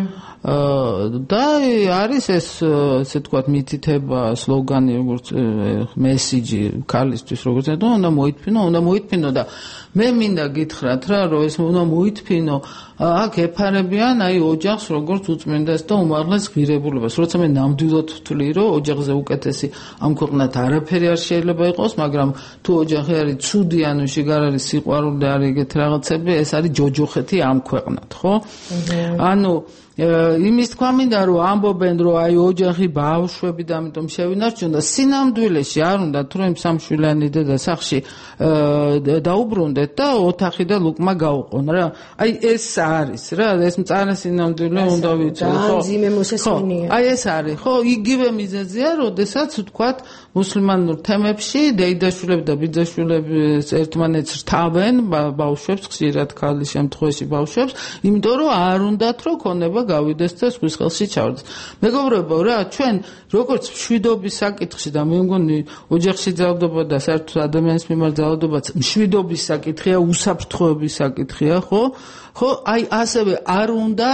და არის ეს ესე ვთქვათ მითითება, სლოგანი, როგორც მესიჯი ქალისთვის, როგორც და უნდა მოითფინო, უნდა მოითფინო და მე მინდა გითხრათ რა, რომ ეს უნდა მოითფინო, აქ ეფარებიან აი ოჯახს, როგორც უწმინდეს და უმაღლეს ღირებულებას. როცა მე ნამდვილად ვთვლი, რომ ოჯახზე უკეთესი ამ ქვეყნად არაფერი არ შეიძლება იყოს, მაგრამ თუ ოჯახი არის ცუდი, ანუ შეგარ არის სიყვარული, არის ეგეთ რაღაცები, ეს არის ჯოჯოხეთი ამ ქვეყნად, ხო? ანუ იმის თქვა მინდა რომ ამბობენ რომ აი ოჯახი ბავშვები და ამიტომ შევინარჩუნ და სინამდვილეში არ უნდა თუ იმ სამშვილიანი დედა სახში დაუბრუნდეთ და ოთახი და ლუკმა გაუყონ რა აი ეს არის რა ეს მწარე სინამდვილე უნდა ვიცოდეთ ხო ძიმე მოსესმენია აი ეს არის ხო იგივე მიზეზია როდესაც ვთქვათ მუსლიმანურ თემებში დეიდაშვილები და ბიძაშვილები ერთმანეთს რთავენ ბავშვებს ხშირად ქალის შემთხვევაში ბავშვებს იმიტომ რომ არ უნდათ რომ ქონება გავიდეს და სხვის ხელში ჩავდეს. მეგობრებო რა, ჩვენ როგორც მშვიდობის საკითხში და მე მგონი ოჯახში ძალადობა და საერთოდ ადამიანის მიმართ ძალადობაც მშვიდობის საკითხია, უსაფრთხოების საკითხია, ხო? ხო, აი ასევე არ უნდა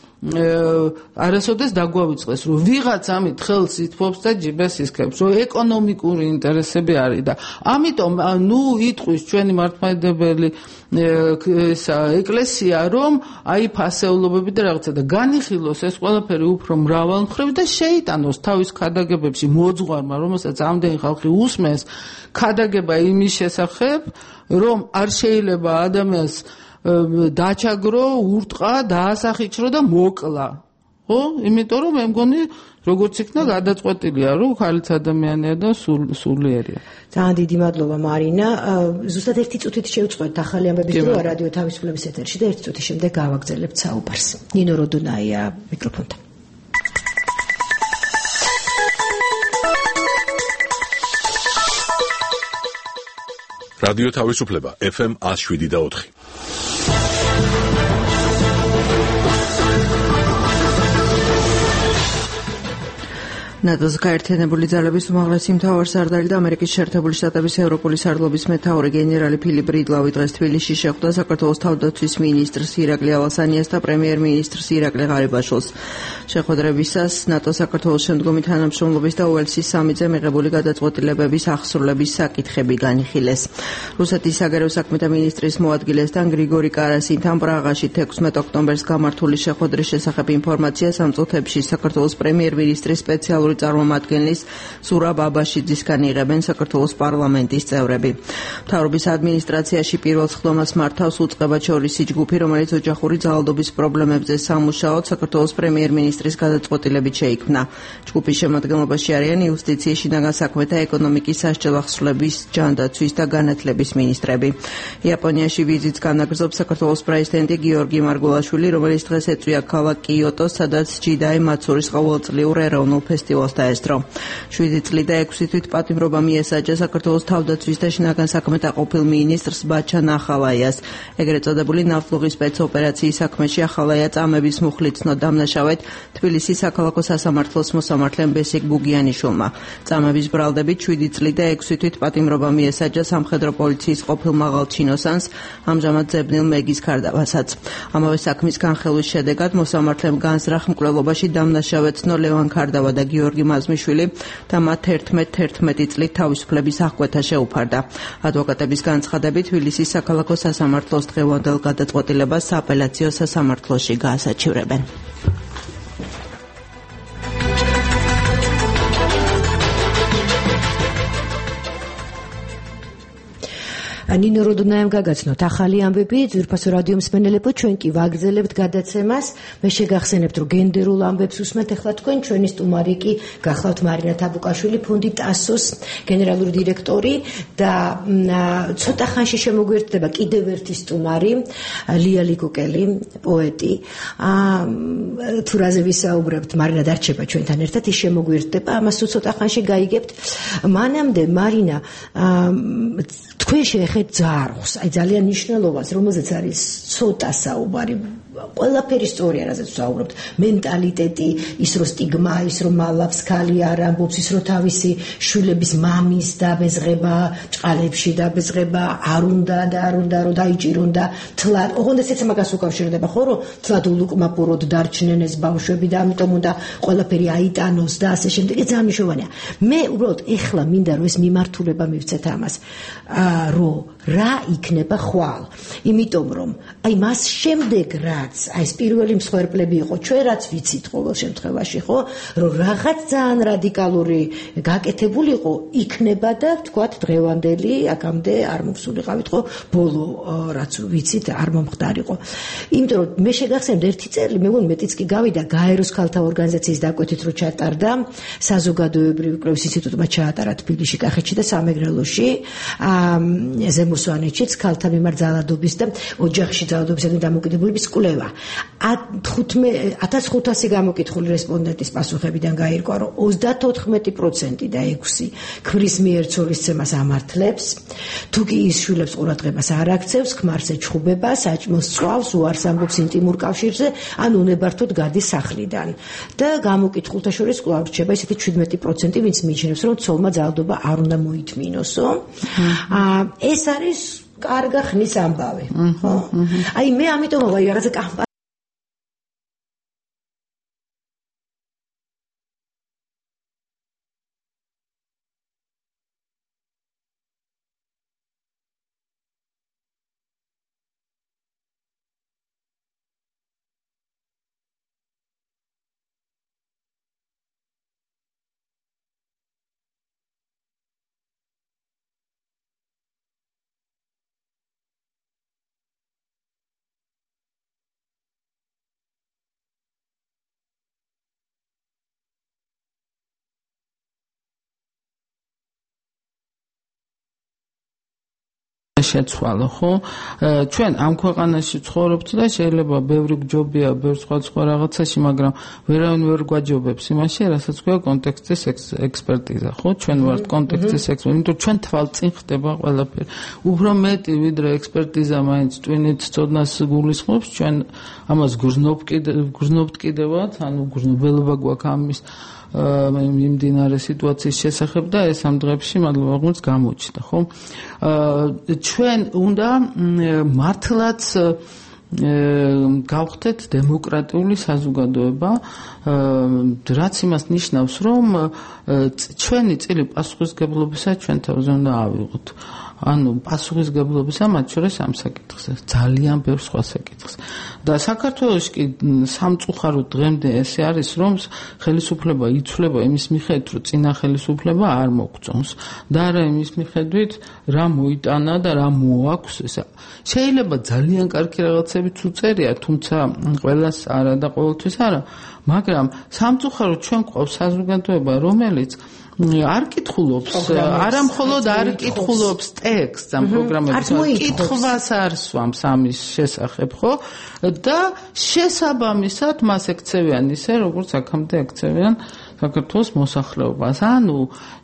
არასოდეს დაგვავიწყდეს, რომ ვიღაც ამით ხელს ითფობს და ჯიბეს ისქებს, რომ ეკონომიკური ინტერესები არის და ამიტომ ნუ იტყვის ჩვენი მართლმადიდებელი ესა ეკლესია, რომ აი ფასეულობები და რაღაცა და განიხილოს ეს ყველაფერი უფრო მრავალმხრივ და შეიტანოს თავის ქადაგებებში მოძღვარმა, რომელსაც ამდენი ხალხი უსმენს, ქადაგება იმის შესახებ, რომ არ შეიძლება ადამიანს დაჩაგრო, ურტყა, დაასახიჩრო და მოკლა. ხო? იმიტომ რომ მე მგონი როგორც იქნა გადაწყვეტილია, რომ ხალხ ადამიანია და სულიერია. ძალიან დიდი მადლობა მარინა. ზუსტად ერთი წუთით შევწყვეტ ახალი ამბების დრო რადიო თავისუფლების ეთერში და ერთი წუთის შემდეგ გავაგრძელებთ საუბარს. ნინო როდონაია მიკროფონთან. რადიო თავისუფლება ეფ ემ one oh seven და four. ნატოს გაერთიანებული ძალების უმაღლესი მთავარსარდალი და ამერიკის შეერთებული შტატების ევროპული სარდლობის მეთაური გენერალი ფილიპ ბრიდლავი დღეს თბილისში შეხვდა საქართველოს თავდაცვის მინისტრს ირაკლი ალასანიას და პრემიერ-მინისტრს ირაკლი ღარიბაშვილს. შეხვედრებისას ნატოს საქართველოს შემდგომი თანამშრომლობის და უელსის სამიტზე მიღებული გადაწყვეტილებების აღსრულების საკითხები განიხილეს. რუსეთის საგარეო საქმეთა მინისტრის მოადგილესთან გრიგორი კარასინთან პრაღაში თექვსმეტ ოქტომბერს გამართული შეხვედრის შესახებ ინფორმაცია სამწუხებში საქართველოს პრემიერ-მინისტრის სპეციალური წარმომადგენლის ზურაბ აბაშიძისგან იღებენ საქართველოს პარლამენტის წევრები. მთავრობის ადმინისტრაციაში პირველ სხდომას მართავს უწყებაჩორისი ჯგუფი, რომელიც ოჯახური ძალადობის პრობლემებზე სამუშაოდ საქართველოს პრემიერ-მინისტრის გადაწყვეტილებით შეიქმნა. ჯგუფის შემადგენლობაში არიან იუსტიციის, შინაგან საქმეთა, ეკონომიკის, სასჯელახსრულების, ჯანდაცვის და განათლების მინისტრები. იაპონიაში ვიზიტს განაგრძობს საქართველოს პრეზიდენტი გიორგი მარგულაშვილი, რომელიც დღეს ეწვია ქალაქ კიოტოს, სადაც ჯიდაი მაცურის ყოველწლიურ ეროვნულ ფესტივალს დაესწრო. შვიდი წლი და ექვსი თვით პატიმრობა მიესაჯა საქართველოს თავდაცვის და შინაგან საქმეთა ყოფილ მინისტრს ბაჩან ახალაიას. ეგრეთ წოდებული ნავთლუღის სპეცოპერაციის საქმეში ახალაია წამების მუხლით ცნო დამნაშავედ თბილისის საქალაქო სასამართლოს მოსამართლემ ბესიკ გუგიანიშვილმა. წამების ბრალდებით შვიდი წლი და ექვსი თვით პატიმრობა მიესაჯა სამხედრო პოლიციის ყოფილ მაღალ ჩინოსანს, ამჟამად ძებნილ მეგის ქარდაბასაც. ამავე საქმის განხილვის შედეგად მოსამართლემ განზრახ მკვლელობაში დამნაშავედ ცნო ლევან ქარდაბა და გიორგი მაზმიშვილი და მათ თერთმეტ თერთმეტი წლით თავისუფლების აღკვეთა შეუფარდა. ადვოკატების განცხადებით თბილისის საქალაქო სასამართლოს დღევანდელ გადაწყვეტილებას სააპელაციო სასამართლოში გაასაჩივრებენ. ნინო როდონაიამ გაგაცნოთ ახალი ამბები, ძვირფასო რადიო მსმენელებო, ჩვენ კი ვაგრძელებთ გადაცემას. მე შეგახსენებთ, რომ გენდერულ ამბებს უსმენთ. ახლა თქვენ ჩვენი სტუმარი კი გახლავთ მარინა თაბუკაშვილი, ფონდი ტასოს გენერალური დირექტორი და ცოტა ხანში შემოგვიერთდება კიდევ ერთი სტუმარი, ლია ლიკუკელი, პოეტი. თუ რაზე ვისაუბრებთ, მარინა დარჩება ჩვენთან ერთად, ის შემოგვიერთდება, ამას ცოტა ხანში გაიგებთ. მანამდე მარინა თქვენ შეეხეთ ძარღვს, აი ძალიან მნიშვნელოვანს, რომელზეც არის ცოტა საუბარი, ყველაფერი სწორია, რაზეც ვსაუბრობთ, მენტალიტეტი, ის რომ სტიგმა, ის რომ მალავს ქალი არ ამბობს, ის რომ თავისი შვილების მამის დაბეზღება, ჭყალებში დაბეზღება, არ უნდა და არ უნდა რომ დაიჭირონ და თლად, ოღონდ ესეც მაგას უკავშირდება, ხო, რომ თლად ულუკმაპუროდ დარჩნენ ეს ბავშვები და ამიტომ უნდა ყველაფერი აიტანოს და ასე შემდეგ. ეს ძალიან მნიშვნელოვანია. მე უბრალოდ ეხლა მინდა რომ ეს მიმართულება მივცეთ ამას, რომ რა იქნება ხვალ, იმიტომ რომ აი მას შემდეგ რაც აი ეს პირველი მსხვერპლები იყო, ჩვენ რაც ვიცით ყოველ შემთხვევაში, ხო, რომ რაღაც ძალიან რადიკალური გაკეთებულიყო, იქნება და თქვათ დღევანდელი აქამდე არ მოვსულიყავით, ხო, ბოლო რაც ვიცით არ მომხდარიყო. იმიტომ რომ მე შეგახსენებთ ერთი წელი, მე მგონი მეტიც კი გავიდა გაეროს ქალთა ორგანიზაციის დაკვეთით, რომ ჩატარდა საზოგადოებრივი კვლევის ინსტიტუტმა ჩაატარა თბილისში, კახეთში და სამეგრელოში, ზემოსვანეთშიც ქალთა მიმართ ძალადობის და ოჯახში ძალადობისადმი დამოკიდებულების კვლევა. ათას ხუთასი გამოკითხული რესპონდენტის პასუხებიდან გაირკვა, რომ ოცდაოთხმეტი პროცენტი და ექვსი ქმრის მიერ ცოლისცემას ამართლებს, თუ კი ის შვილებს ყურადღებას არ აქცევს, ქმარს ეჩხუბება, საჭმელს სწვავს, უარს ამბობს ინტიმურ კავშირზე, ან უნებართოდ გადის სახლიდან. და გამოკითხულთა შორის კვლავ რჩება ისეთი შვიდმეტი პროცენტი, ვინც მიიჩნევს, რომ ცოლმა ძალადობა არ უნდა მოითმინოსო. ეს არის კარგა ხნის ამბავი, ხო? აი მე ამიტომ ვაი რაღაცა კამპანია შეცვალო, ხო? ჩვენ ამ ქვეყანაში ცხოვრობთ და შეიძლება ბევრი გჯობია ბევრ სხვა სხვა რაღაცაში, მაგრამ ვერავინ ვერ გვაჯობებს იმაში, რასაც ქვია კონტექსტის ექსპერტიზა, ხო? ჩვენ ვართ კონტექსტის ექსპერტი, იმიტომ ჩვენ თვალწინ ხდება ყველაფერი. უფრო მეტი ვიდრე ექსპერტიზა მაინც ტვინით ცოდნას გულისხმობს, ჩვენ ამას გრძნობთ კიდევ, გრძნობთ კიდევაც, ანუ გრძნობელობა გვაქვს ამის მიმდინარე სიტუაციის შესახებ და ეს ამ დღეებში მადლობა ღმერთს გამოჩნდა, ხო? ჩვენ უნდა მართლაც გავხდეთ დემოკრატიული საზოგადოება, რაც იმას ნიშნავს, რომ ჩვენი წილი პასუხისგებლობისა ჩვენ თავზე უნდა ავიღოთ. ანუ პასუხისგებლობისა მათ შორის ამ საკითხზე, ძალიან ბევრ სხვა საკითხს. და საქართველოში კი სამწუხაროდ დღემდე ესე არის, რომ ხელისუფლება იცვლება იმის მიხედვით, რომ წინა ხელისუფლება არ მოგწონს და არა იმის მიხედვით, რა მოიტანა და რა მოაქვს ესა. შეიძლება ძალიან კარგი რაღაცებიც უწერია, თუმცა ყველას არა და ყოველთვის არა, მაგრამ სამწუხაროდ ჩვენ გვყავს საზოგადოება, რომელიც არ კითხულობს, არა მხოლოდ არ კითხულობს ტექსტს ამ პროგრამების, კითხვას არ სვამს ამის შესახებ, ხო? და შესაბამისად მას ექცევიან ისე, როგორც აქამდე ექცევიან საქართველოს მოსახლეობას. ანუ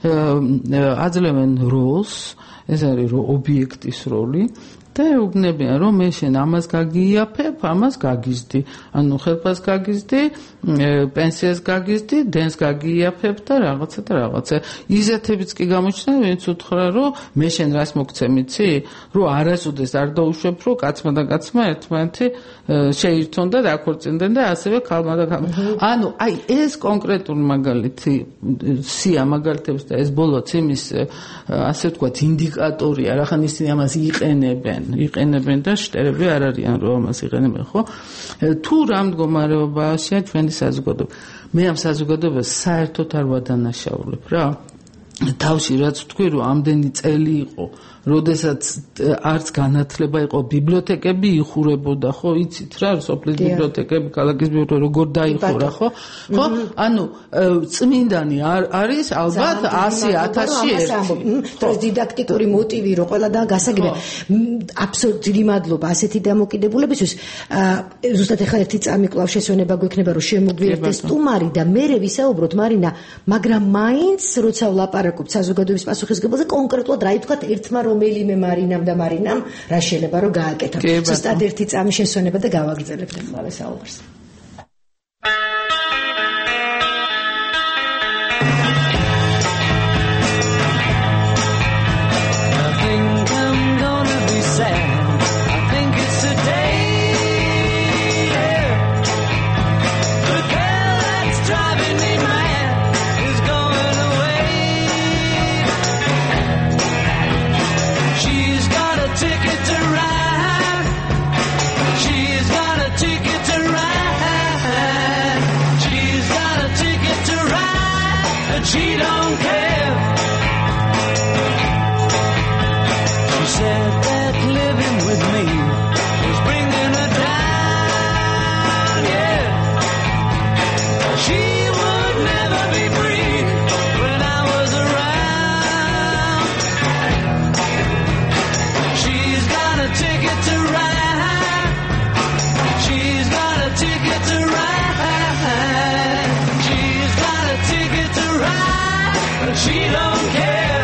აძლევენ როლს, ეს არის რომ ობიექტის როლი და ეუბნებიან, რომ მე შენ ამას გაგიაფებ, ამას გაგიზდი. ანუ ხელფას გაგიზდი, პენსიას გაგიზდი, დენს გაგიაფებ და რაღაცა და რაღაცა. იზეთებიც კი გამოჩნდა, ვინც უთხრა, რომ მე შენ რას მოგცემ, იცი? რომ არასოდეს არ დაუშვებ, რომ კაცმა და კაცმა ერთმანეთი შეირთონ და დაქორწინდნენ და ასევე ქალმა და ქალმა. ანუ აი ეს კონკრეტული მაგალითი სია მაგალითებს და ეს ბოლოც იმის ასე ვთქვათ ინდიკატორია, რახან ისინი ამას იყენებენ. იყენებენ და შტერები არ არიან რომ ამას იყენებენ, ხო? თუ რა მდგომარეობაშია ჩვენი საზოგადოება. მე ამ საზოგადოებას საერთოდ არ ვადანაშაულებ რა. თავში რაც ვთქვი, რომ ამდენი წელი იყო, როდესაც არც განათლება იყო, ბიბლიოთეკები იხურებოდა, ხო, იცით რა, სოფლის ბიბლიოთეკები, ქალაქის ბიბლიოთეკები როგორ დაიხურა, ხო? ხო? ანუ წმინდანი არის ალბათ ასი ათასში ერთი. ეს დიდაქტიკური მოტივი რო ყველადან გასაგებია. აბსოლუტურად დიდი მადლობა ასეთი დამოკიდებულებისთვის. ზუსტად ახლა ერთი წამი კვლავ შესვენება გვექნება, რომ შემოგვიერთდეს სტუმარი და მერე ვისაუბროთ მარინა, მაგრამ მაინც როცა ვლაპარაკობ საზოგადოების პასუხისგებლობაზე, კონკრეტულად რა ითქვათ ერთმა რომელიმე მარინამ და მარინამ რა შეიძლება რომ გააკეთოთ. ზუსტად ერთი წამი შესვენება და გავაგრძელებთ ახლა საუბარს. She don't care. She said that living with me was bringing her down, yeah. She would never be free when I was around. She's got a ticket to ride. She's got a ticket to ride. She's got a ticket to ride, but she don't care.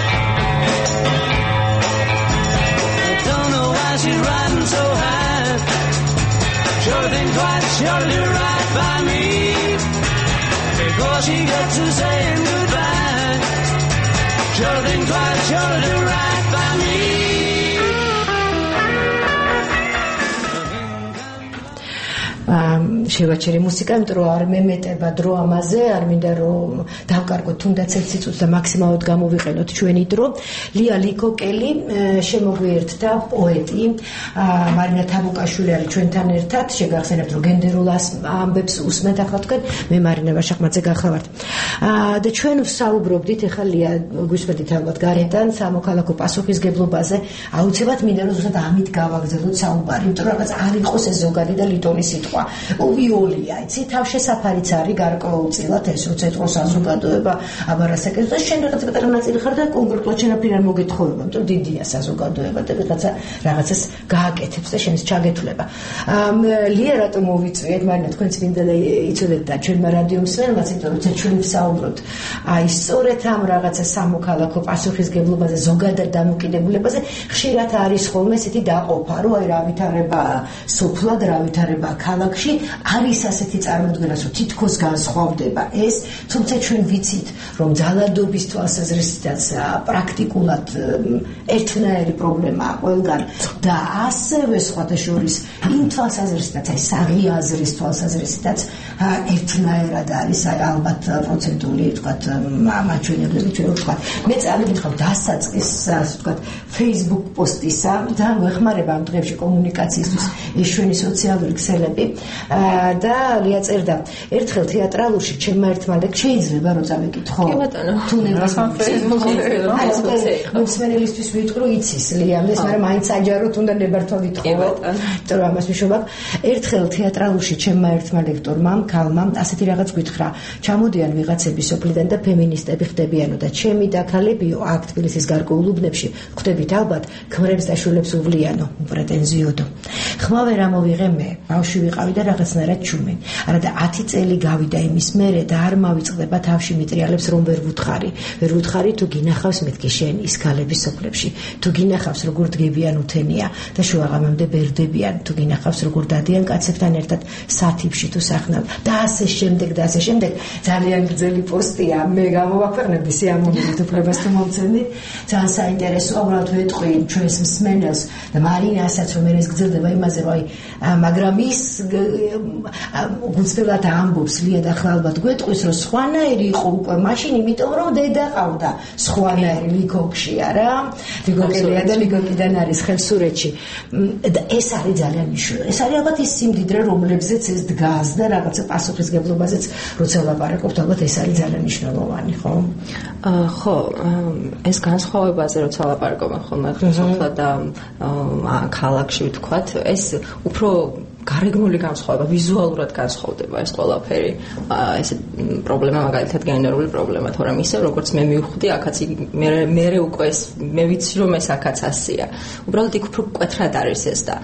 I don't know why she's riding so high. Sure think twice, sure do right by me, before she gets to saying goodbye. Sure think twice, sure do right by me. შევაჩერე მუსიკა, იმიტომ რომ არ მემეტება დრო ამაზე, არ მინდა რომ დავკარგოთ თუნდაც ერთ სიტყვას და მაქსიმალურად გამოვიყენოთ ჩვენი დრო. ლია ლიკოკელი შემოგვიერთდა პოეტი მარინა თაბუკაშვილი არის ჩვენთან ერთად. შეგახსენებთ რომ გენდერულ ამბებს უსმენთ ახლა თქვენ, მე მარინა ვაშახმაძე გახლავართ. და ჩვენ ვსაუბრობდით ახლა ლია გვისმენთ ალბათ გარედან სამოქალაქო პასუხისგებლობაზე. აუცილებლად მინდა რომ ზუსტად ამით გავაგრძელოთ საუბარი, იმიტომ რომ რაღაც არ იყოს ეს ზოგადი და ლიტონის სიტყვა. ოვიოლია, იცი, თავშესაფარიც არის გარკვეულწილად ეს, როცა ეთქვა საზოგადოება, აბა რასაკეთებს და შენ რაღაც პატარა ნაწილი ხარ და კონკრეტულად შენ აფერ არ მოგეთხოვება, იმიტომ რომ დიდია საზოგადოება და რაღაცა რაღაცას გააკეთებს და შენს ჩაგეთვლება. ლია რატომ მოვიწვიეთ, მარინა თქვენ წმინდა და იცოდეთ და ჩვენმა რადიო მსმენელმაც, იმიტომ რომ ჩვენ ვსაუბრობთ აი სწორედ ამ რაღაცა სამოქალაქო პასუხისგებლობაზე, ზოგადად დამოკიდებულებაზე, ხშირად არის ხოლმე ესეთი დაყოფა, რომ აი რა ვითარება სოფლად, რა ვითარება ქალაქში, არის ასეთი წარმოდგენა, რომ თითქოს განსხვავდება ეს, თუმცა ჩვენ ვიცით, რომ ძალადობის თვალსაზრისითაც პრაქტიკულად ერთნაირი პრობლემაა ყველგან და ასევე სხვათა შორის იმ თვალსაზრისითაც, აი საღიაზრის თვალსაზრისითაც ერთნაირად არის ალბათ პროცენტული, ვთქვათ, მაჩვენებლები ჩვენ ვთქვათ. მე წამიგიხავ დასაწყის, ასე ვთქვათ, Facebook პოსტისა და მოეხმარება ამ დღეებში კომუნიკაციისთვის ეს ჩვენი სოციალური ქსელები და ლია წერდა ერთხელ თეატრალურში ჩემმა ერთმა ლექ შეიძლება რომ წამეკითხო კი ბატონო თუ ნებასმენელისთვის ვიტყვი რომ იცის ლიამდეს მაგრამ მაინც აჯაროთ უნდა ნებართვა ვითხოვო იმიტომ რომ ამას ვიშობა ერთხელ თეატრალურში ჩემმა ერთმა ლექტორმა ქალმა ასეთი რაღაც გითხრა ჩამოდიან ვიღაცები სოფლიდან და ფემინისტები ხდებიანო და ჩემი და ქალებიო აქ თბილისის გარკვეულ უბნებში ხვდებით ალბათ ქმრებს და შვილებს უვლიანო პრეტენზიოდო ხმა ვერ ამოვიღე მე ბავშვი ვიყავი და რაღაცნაირად ჩუმენ არა და ათი წელი გავიდა იმის მერე და არ მავიწყდება თავში მიტრიალებს რომ ვერ ვუთხარი ვერ ვუთხარი თუ გინახავს მეთქი შენ ის ქალების სოფლებში თუ გინახავს როგორ დგებიან უთენია და შუაღამემდე ბერდებიან თუ გინახავს როგორ დადიან კაცებთან ერთად სათიბში თუ სახნავ და ასე შემდეგ და ასე შემდეგ ძალიან გრძელი პოსტია მე გამოვაქვეყნებდი სიამოვნებით უფლებას თუ მომცემდი ძალიან საინტერესოა უბრალოდ ვეტყვი ჩვენს მსმენელს და მარინასაც რომ ეს გრძელდება იმაზე რომ აი მაგრამ ის გულწრფელად ამბობს ლია და ახლა ალბათ გვეტყვის რომ სხვანაირი იყო უკვე მაშინ იმიტომ რომ დედა ყავდა სხვანაირი ლიგოქში არა ლიგოკელია და ლიგოკიდან არის ხელსურეთში და ეს არის ძალიან მნიშვნელოვანი ეს არის ალბათ ის სიმდიდრე რომლებზეც ეს დგას და რაღაცა პასუხისგებლობაზეც როცა ლაპარაკობთ ალბათ ეს არის ძალიან მნიშვნელოვანი ხო ხო ეს განსხვავებაზე როცა ლაპარაკობენ ხოლმე ხოლმე და ქალაქში ვთქვათ ეს უფრო გარეგნული განსხვავება ვიზუალურად განსხვავდება ეს ყველაფერი ესე პრობლემა მაგალითად გენერალური პრობლემა თორემ ისე როგორც მე მივხვდი აქაც მე მე უკვე ეს მე ვიცი რომ ეს აქაც ასია უბრალოდ იქ უფრო მკვეთრად არის ეს და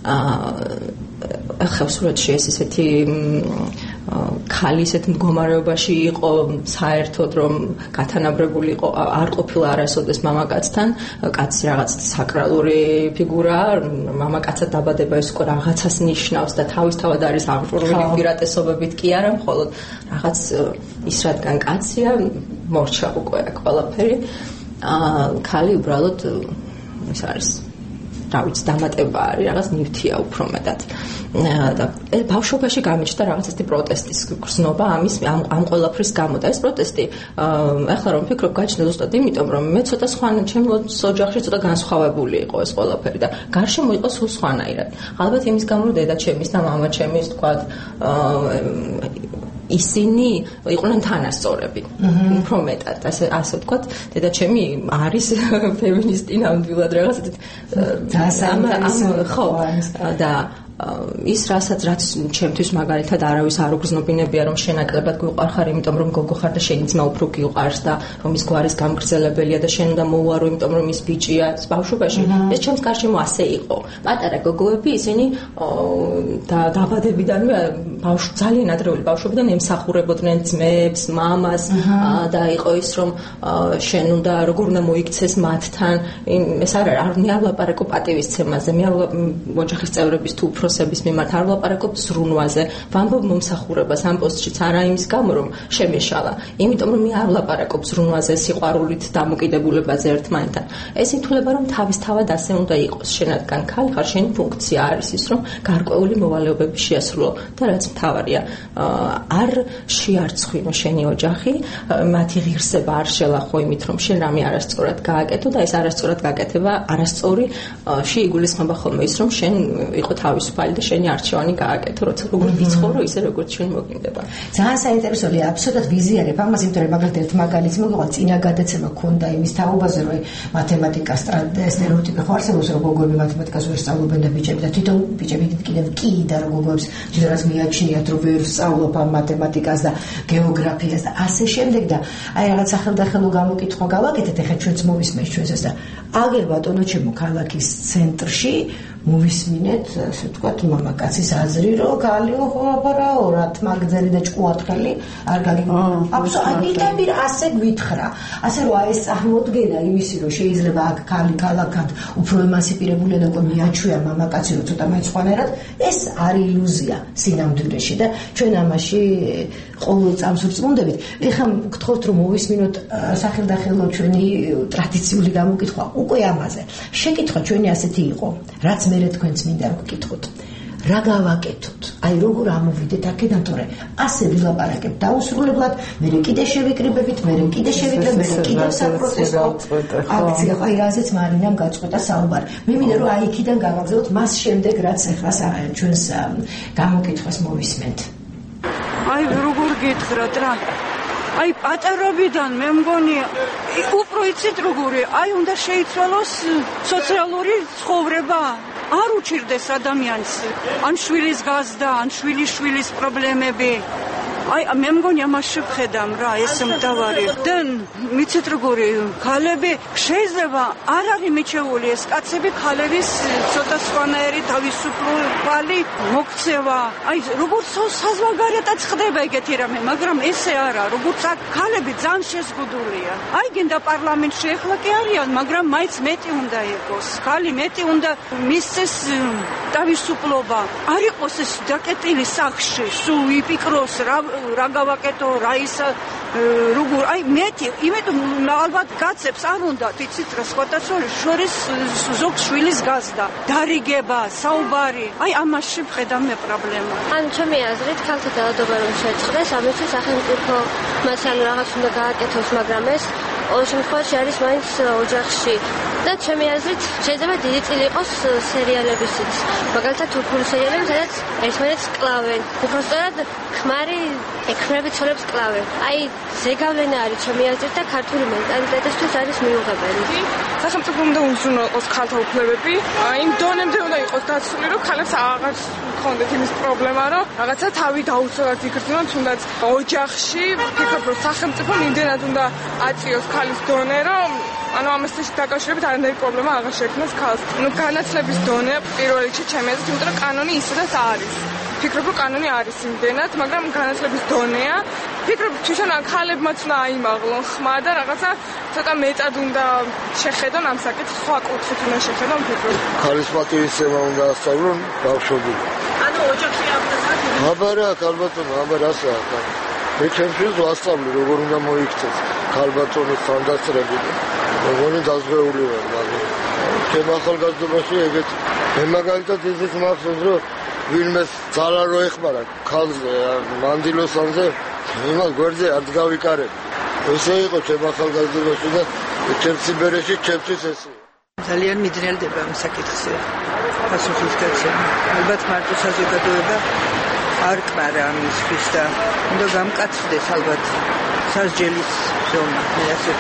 ახლა სურათში ეს ესეთი ქალი ისეთ მდგომარეობაში იყო საერთოდ რომ გათანაბრებული იყო არ ყოფილა არასოდეს მამაკაცთან კაცი რაღაც საკრალური ფიგურა მამაკაცად დაბადება ეს უკვე რაღაცას ნიშნავს და თავისთავად არის აღჭურვილი პირატესობებით კი არა მხოლოდ რაღაც ის რადგან კაცია მორჩა უკვე აქ ყველაფერი ქალი უბრალოდ ეს არის რა ვიცი დამატება არის რაღაც ნივთია უფრო მეტად და ბავშვობაში გამიჩნდა რაღაც ესეთი პროტესტის გრძნობა ამის ამ ამ ყველაფრის გამო და ეს პროტესტი ახლა რომ ვფიქრობ გაჩნდა ზუსტად იმიტომ რომ მე ცოტა სხვა ჩემ ოჯახში ცოტა განსხვავებული იყო ეს ყველაფერი და გარშემო იყო სულ სხვანაირად ალბათ იმის გამო რომ დედაჩემის და მამაჩემის თქვა ისინი იყვნენ თანასწორები უფრო მეტად ასე ასე ვთქვათ დედაჩემი არის ფემინისტი ნამდვილად რაღაც ესეთ ხო და ის რასაც რაც ჩემთვის მაგალითად არავის არ უგრძნობინებია რომ შენაკლებად გვიყვარხარ იმიტომ რომ გოგო ხარ და შენი ძმა უფრო გიყვარს და რომ ის გვარის გამგრძელებელია და შენ უნდა მოუარო იმიტომ რომ ის ბიჭია ბავშვობაში ეს ჩემს გარშემო ასე იყო პატარა გოგოები ისინი და დაბადებიდანვე ბავშვ ძალიან ადრეული ბავშვობიდან ემსახურებოდნენ ძმებს მამას და იყო ის რომ შენ უნდა როგორ უნდა მოიქცეს მათთან ეს არ არ მიავლაპარაკო პატივისცემაზე მე ოჯახის წევრების თუ პროცესების მიმართ არ ვლაპარაკობ ზრუნვაზე, ვამბობ მომსახურებას ამ პოსტშიც არა იმის გამო რომ შემეშალა, იმიტომ რომ მე არ ვლაპარაკობ ზრუნვაზე, სიყვარულით, დამოკიდებულებაზე ერთმანეთთან. ეს ითვლება რომ თავისთავად ასე უნდა იყოს. შენადგან ქალი ხარ, შენი ფუნქცია არის ის რომ გარკვეული მოვალეობები შეასრულო და რაც მთავარია, არ შეარცხვინო შენი ოჯახი, მათი ღირსება არ შელახო იმით რომ შენ რამე არასწორად გააკეთო და ეს არასწორად გაკეთება არასწორი შეიგულისხმება ხოლმე ის რომ შენ იყო თავისუფალი და შენი არჩევანი გააკეთო, როცა როგორ ვიცხოვრო, ისე როგორც შენ მოგინდება. ძალიან საინტერესოა, აბსოლუტურად ვიზიარებ ამას, იმიტომ რომ მაგალითად ერთ მაგალითს მოგიყვან, წინა გადაცემა ქონდა იმის თაობაზე, რომ მათემატიკა სტერეოტიპი ხო არსებობს, რომ გოგოები მათემატიკას ვერ სწავლობენ და ბიჭები და თვითონ ბიჭები კიდევ კი და რომ გოგოებს ჯერაც მიაჩნიათ, რომ ვერ სწავლობ ამ მათემატიკას და გეოგრაფიას და ასე შემდეგ და აი რაღაც ახალდახელო გამოკითხვა გავაკეთეთ, ეხლა ჩვენც მოვისმენთ ჩვენსაც და აგერ ბატონო ჩემო ქალაქის ცენტრში მოვისმინეთ, ასე ვთქვათ, მამაკაცის აზრი, რომ გალიო ხო აბარაო, რა თმა გძელი და ჭკუათხელი არ გაგიგო. აბსოლუტურად ასე გვითხრა. ასე რომ აი ეს წარმოდგენა იმისი, რომ შეიძლება აქ ქალი ქალაქად უფრო ემანსიპირებულია და უკვე მიაჩვია მამაკაცი, რომ ცოტა მაინც სხვანაირად, ეს არის ილუზია სინამდვილეში და ჩვენ ამაში ყოველ წამს ვწმუნდებით. ეხლა გთხოვთ რომ მოვისმინოთ სახელდახელო ჩვენი ტრადიციული გამოკითხვა უკვე ამაზე. შეკითხვა ჩვენი ასეთი იყო, რაც მე თქვენც მინდა რომ გკითხოთ. რა გავაკეთოთ? აი როგორ ამოვიდეთ აქედან, თორე ასე ვილაპარაკებ დაუსრულებლად, მე კიდე შევიკრიბებით, მე კიდე შევიკრებ, მე კიდე საპროტესტო აქცია, აი რაზეც მარინამ გაწყვეტა საუბარი. მე მინდა რომ აი იქიდან გავაგზავნოთ მას შემდეგ, რაც ახლა ჩვენს გამოკითხვას მოვისმენთ. აი როგორ გითხრათ რა. აი პატარობიდან მე მგონი უფრო იცით როგორი, აი უნდა შეიცვალოს სოციალური ცხოვრება. არ უჩირდეს ადამიანს ან შვილის გაზდა, ან შვილიშვილის პრობლემები. აი მე მგონი ამაში ვხედამ რა, ეს მდავარი. და მიცით როგორი, ქალები შეიძლება არ არის მიჩეული ეს კაცები ქალების ცოტა სხვანაირი თავისუფლება მოქცევა. აი როგორც საზღვარგარეთაც ხდება ეგეთი რამე, მაგრამ ესე არა, როგორც აქ ქალები ძალიან შეზღუდულია. აი გინდა პარლამენტში ეხლა კი არიან, მაგრამ მაინც მეტი უნდა იყოს. ქალი მეტი უნდა მისცეს თავისუფლება. არ იყოს ეს დაკეტილი სახში, სულ იპიკროს რა რა გავაკეთო, რა ისა როგორ, აი მეტი, იმიტომ ალბათ კაცებს არ უნდათ, იცით რა, სხვათა შორის ზოგ შვილის გაზდა, დარიგება, საუბარი. აი ამაში ვხედავ მე პრობლემა. ან ჩემი აზრით, ქალთა ძალადობა რომ შეწყდეს, ამისთვის სახელმწიფო მას ანუ რაღაც უნდა გააკეთოს, მაგრამ ეს ყოველ შემთხვევაში არის მაინც ოჯახში. და ჩემი აზრით, შეიძლება დიდი წილი იყოს სერიალებისიც. მაგალითად თურქული სერიალები, სადაც ერთმანეთს კლავენ. უბრალოდ ქმარი ექმნები ცოლებს კლავენ. აი ზეგავლენა არის ჩემი აზრით და ქართული მენტალიტეტისთვის არის მიუღებელი. სახელმწიფო უნდა უზრუნო იყოს ქალთა უფლებები. იმ დონემდე უნდა იყოს დაცული, რომ ქალებს აღარ გქონდეთ იმის პრობლემა, რომ რაღაცა თავი დაუცველად იგრძნონ, თუნდაც ოჯახში. ფიქრობ, რომ სახელმწიფო იმდენად უნდა აწიოს ქალის დონე, რომ ანუ ამასთან დაკავშირებით არანაირი პრობლემა აღარ შეექმნას ქალს. ნუ განათლების დონე პირველ რიგში ჩემი აზრით, იმიტომ რომ კანონი ისედაც არის. ფიქრობ, რომ კანონი არის იმდენად, მაგრამ განათლების დონეა. ფიქრობ, თვითონ ქალებმაც უნდა აიმაღლონ ხმა და რაღაცა ცოტა მეტად უნდა შეხედონ ამ საკითხს, სხვა კუთხით უნდა შეხედონ, ფიქრობ. ქალის პატივისცემა უნდა ასწავლონ ბავშვები. ანუ ოჯახში აღწევს. აბარა, ქალბატონო, აბარა ასაა. მე ჩემთვის ვასწავლი, როგორ უნდა მოიქცეს ქალბატონის თანდასწრებით. მეგონი დაზღვეული ვარ, მაგრამ ჩემ ახალგაზრდობაში ეგეთ მე მაგალითად ისიც მახსოვს, რომ ვინმეს ძალა რო ეხმარა ქალზე, მანდილოსანზე, იმას გვერდზე არ გავიკარებ. ესე იყო ჩემ ახალგაზრდობაში და ჩემ სიბერეში ჩემთვის ესე. ძალიან მიძნელდება ამ საკითხზე. პასუხის გაცემა. ალბათ მარტო საზოგადოება არ კმარა ამისთვის და უნდა გამკაცდეს ალბათ სასჯელის ზონა. ასე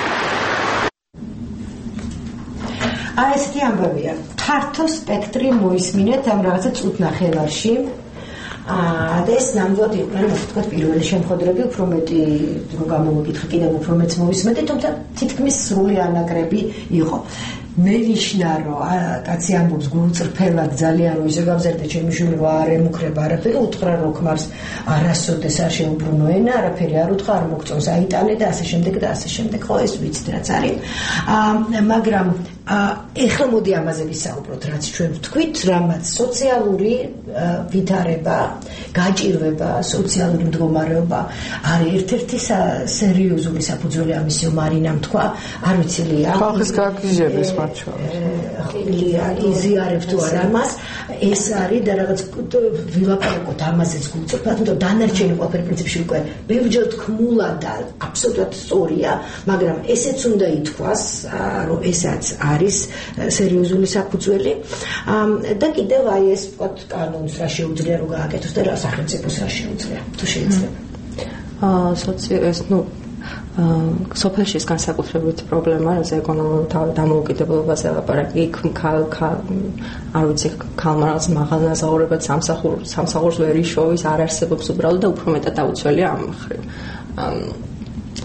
აი ესეთი ამბავია. ფართო სპექტრი მოისმინეთ ამ რაღაცა წუთნახევარში. აა და ეს ნამდვილად იყვნენ, ვთქვათ, პირველი შემოხდრები, უფრო მეტი დრო გამოვიკითხე, კიდევ უფრო მეც მოვისმენთ, თუმცა თითქმის სრული ანაკრები იყო. მე ვიშნა რომ კაცი ამბობს გულწრფელად ძალიან რომ ისე გავზერდე ჩემი შვილი რომ არ ემუქრება არაფერი, უთხრა რომ ქმარს არასოდეს არ შეუბრუნო ენა, არაფერი არ უთხრა, არ მოგწონს აიტანე და ასე შემდეგ და ასე შემდეგ. ხო, ეს ვიცით რაც არის. აა მაგრამ ეხლა მოდი ამაზე ვისაუბროთ, რაც ჩვენ ვთქვით, რამაც სოციალური ვითარება, გაჭირვება, სოციალური მდგომარეობა არის ერთ-ერთი სერიოზული საფუძველი ამისო მარინამ თქვა, არ ვიცი ლია. ხალხის გაგიჟების მათ შორის. ლია იზიარებ თუ არა მას, ეს არის და რაღაც ვილაპარაკოთ ამაზეც გულწრფელად, თუმცა დანარჩენი ყველაფერი პრინციპში უკვე ბევრჯერ თქმულა და აბსოლუტურად სწორია, მაგრამ ესეც უნდა ითქვას, რომ ესაც არის სერიოზული საფუძველი და კიდევ აი ეს ვთქვათ კანონს რა შეუძლია რომ გააკეთოს და რა სახელმწიფოს რა შეუძლია თუ შეიძლება. აა სოციალ ნუ სოფელში ეს განსაკუთრებით პრობლემა, რა ეკონომიკურ დამოუკიდებლობაზე ლაპარაკი, ქალ არ ვიცი, ქალმა რაღაც მაღალ ნაზაურებად სამსახურ სამსახურს ვერ იშოვის, არ არსებობს უბრალოდ და უფრო მეტად დაუცველია ამ მხრივ.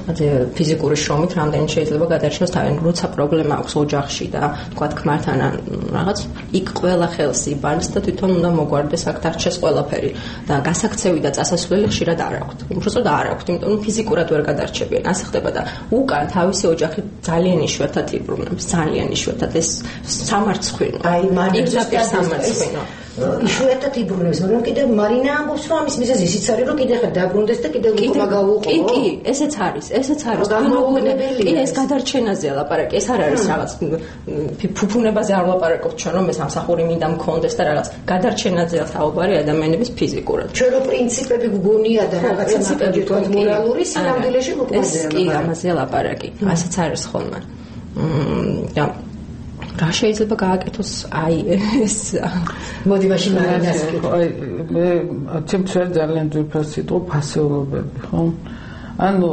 ფიზიკური შრომით რამდენი შეიძლება გადარჩენოს თავენ, როცა პრობლემა აქვს ოჯახში და თქვა ქმართან ან რაღაც, იქ ყველა ხელს იბანს და თვითონ უნდა მოგვარდეს აქ დარჩეს ყველაფერი და გასაქცევი და წასასვლელი ხშირად არ აქვთ. უბრალოდ არ აქვთ, იმიტომ რომ ფიზიკურად ვერ გადარჩებიან. ასე ხდება და უკან თავისი ოჯახი ძალიან იშვიათად იბრუნებს, ძალიან იშვიათად ეს სამარცხვინო. აი, მარტო სამარცხვინო. იშვიათად იბრუნებს, მაგრამ კიდევ მარინა ამბობს, რომ ამის მიზეზი ისიც არის, რომ კიდევ ხარ დაბრუნდეს და კიდევ უკმა გავუყო. კი, კი, ესეც არის, ესეც არის. კი, ეს გადარჩენაზე ლაპარაკი, ეს არ არის რაღაც ფუფუნებაზე არ ლაპარაკობთ ჩვენ, რომ ეს სამსახური მინდა მქონდეს და რაღაც გადარჩენაზე საუბარი ადამიანების ფიზიკურად. ჩვენ რო პრინციპები გგონია და რაღაც პრინციპები თქვენ მორალური სინამდვილეში მოქმედია. ეს კი ამაზე ლაპარაკი, ასეც არის ხოლმე. და რა შეიძლება გააკეთოს აი ეს მოდი მაშინ მარინას აი მე ჩემთვის ძალიან ძვირფას სიტყვა ფასეულობები ხო ანუ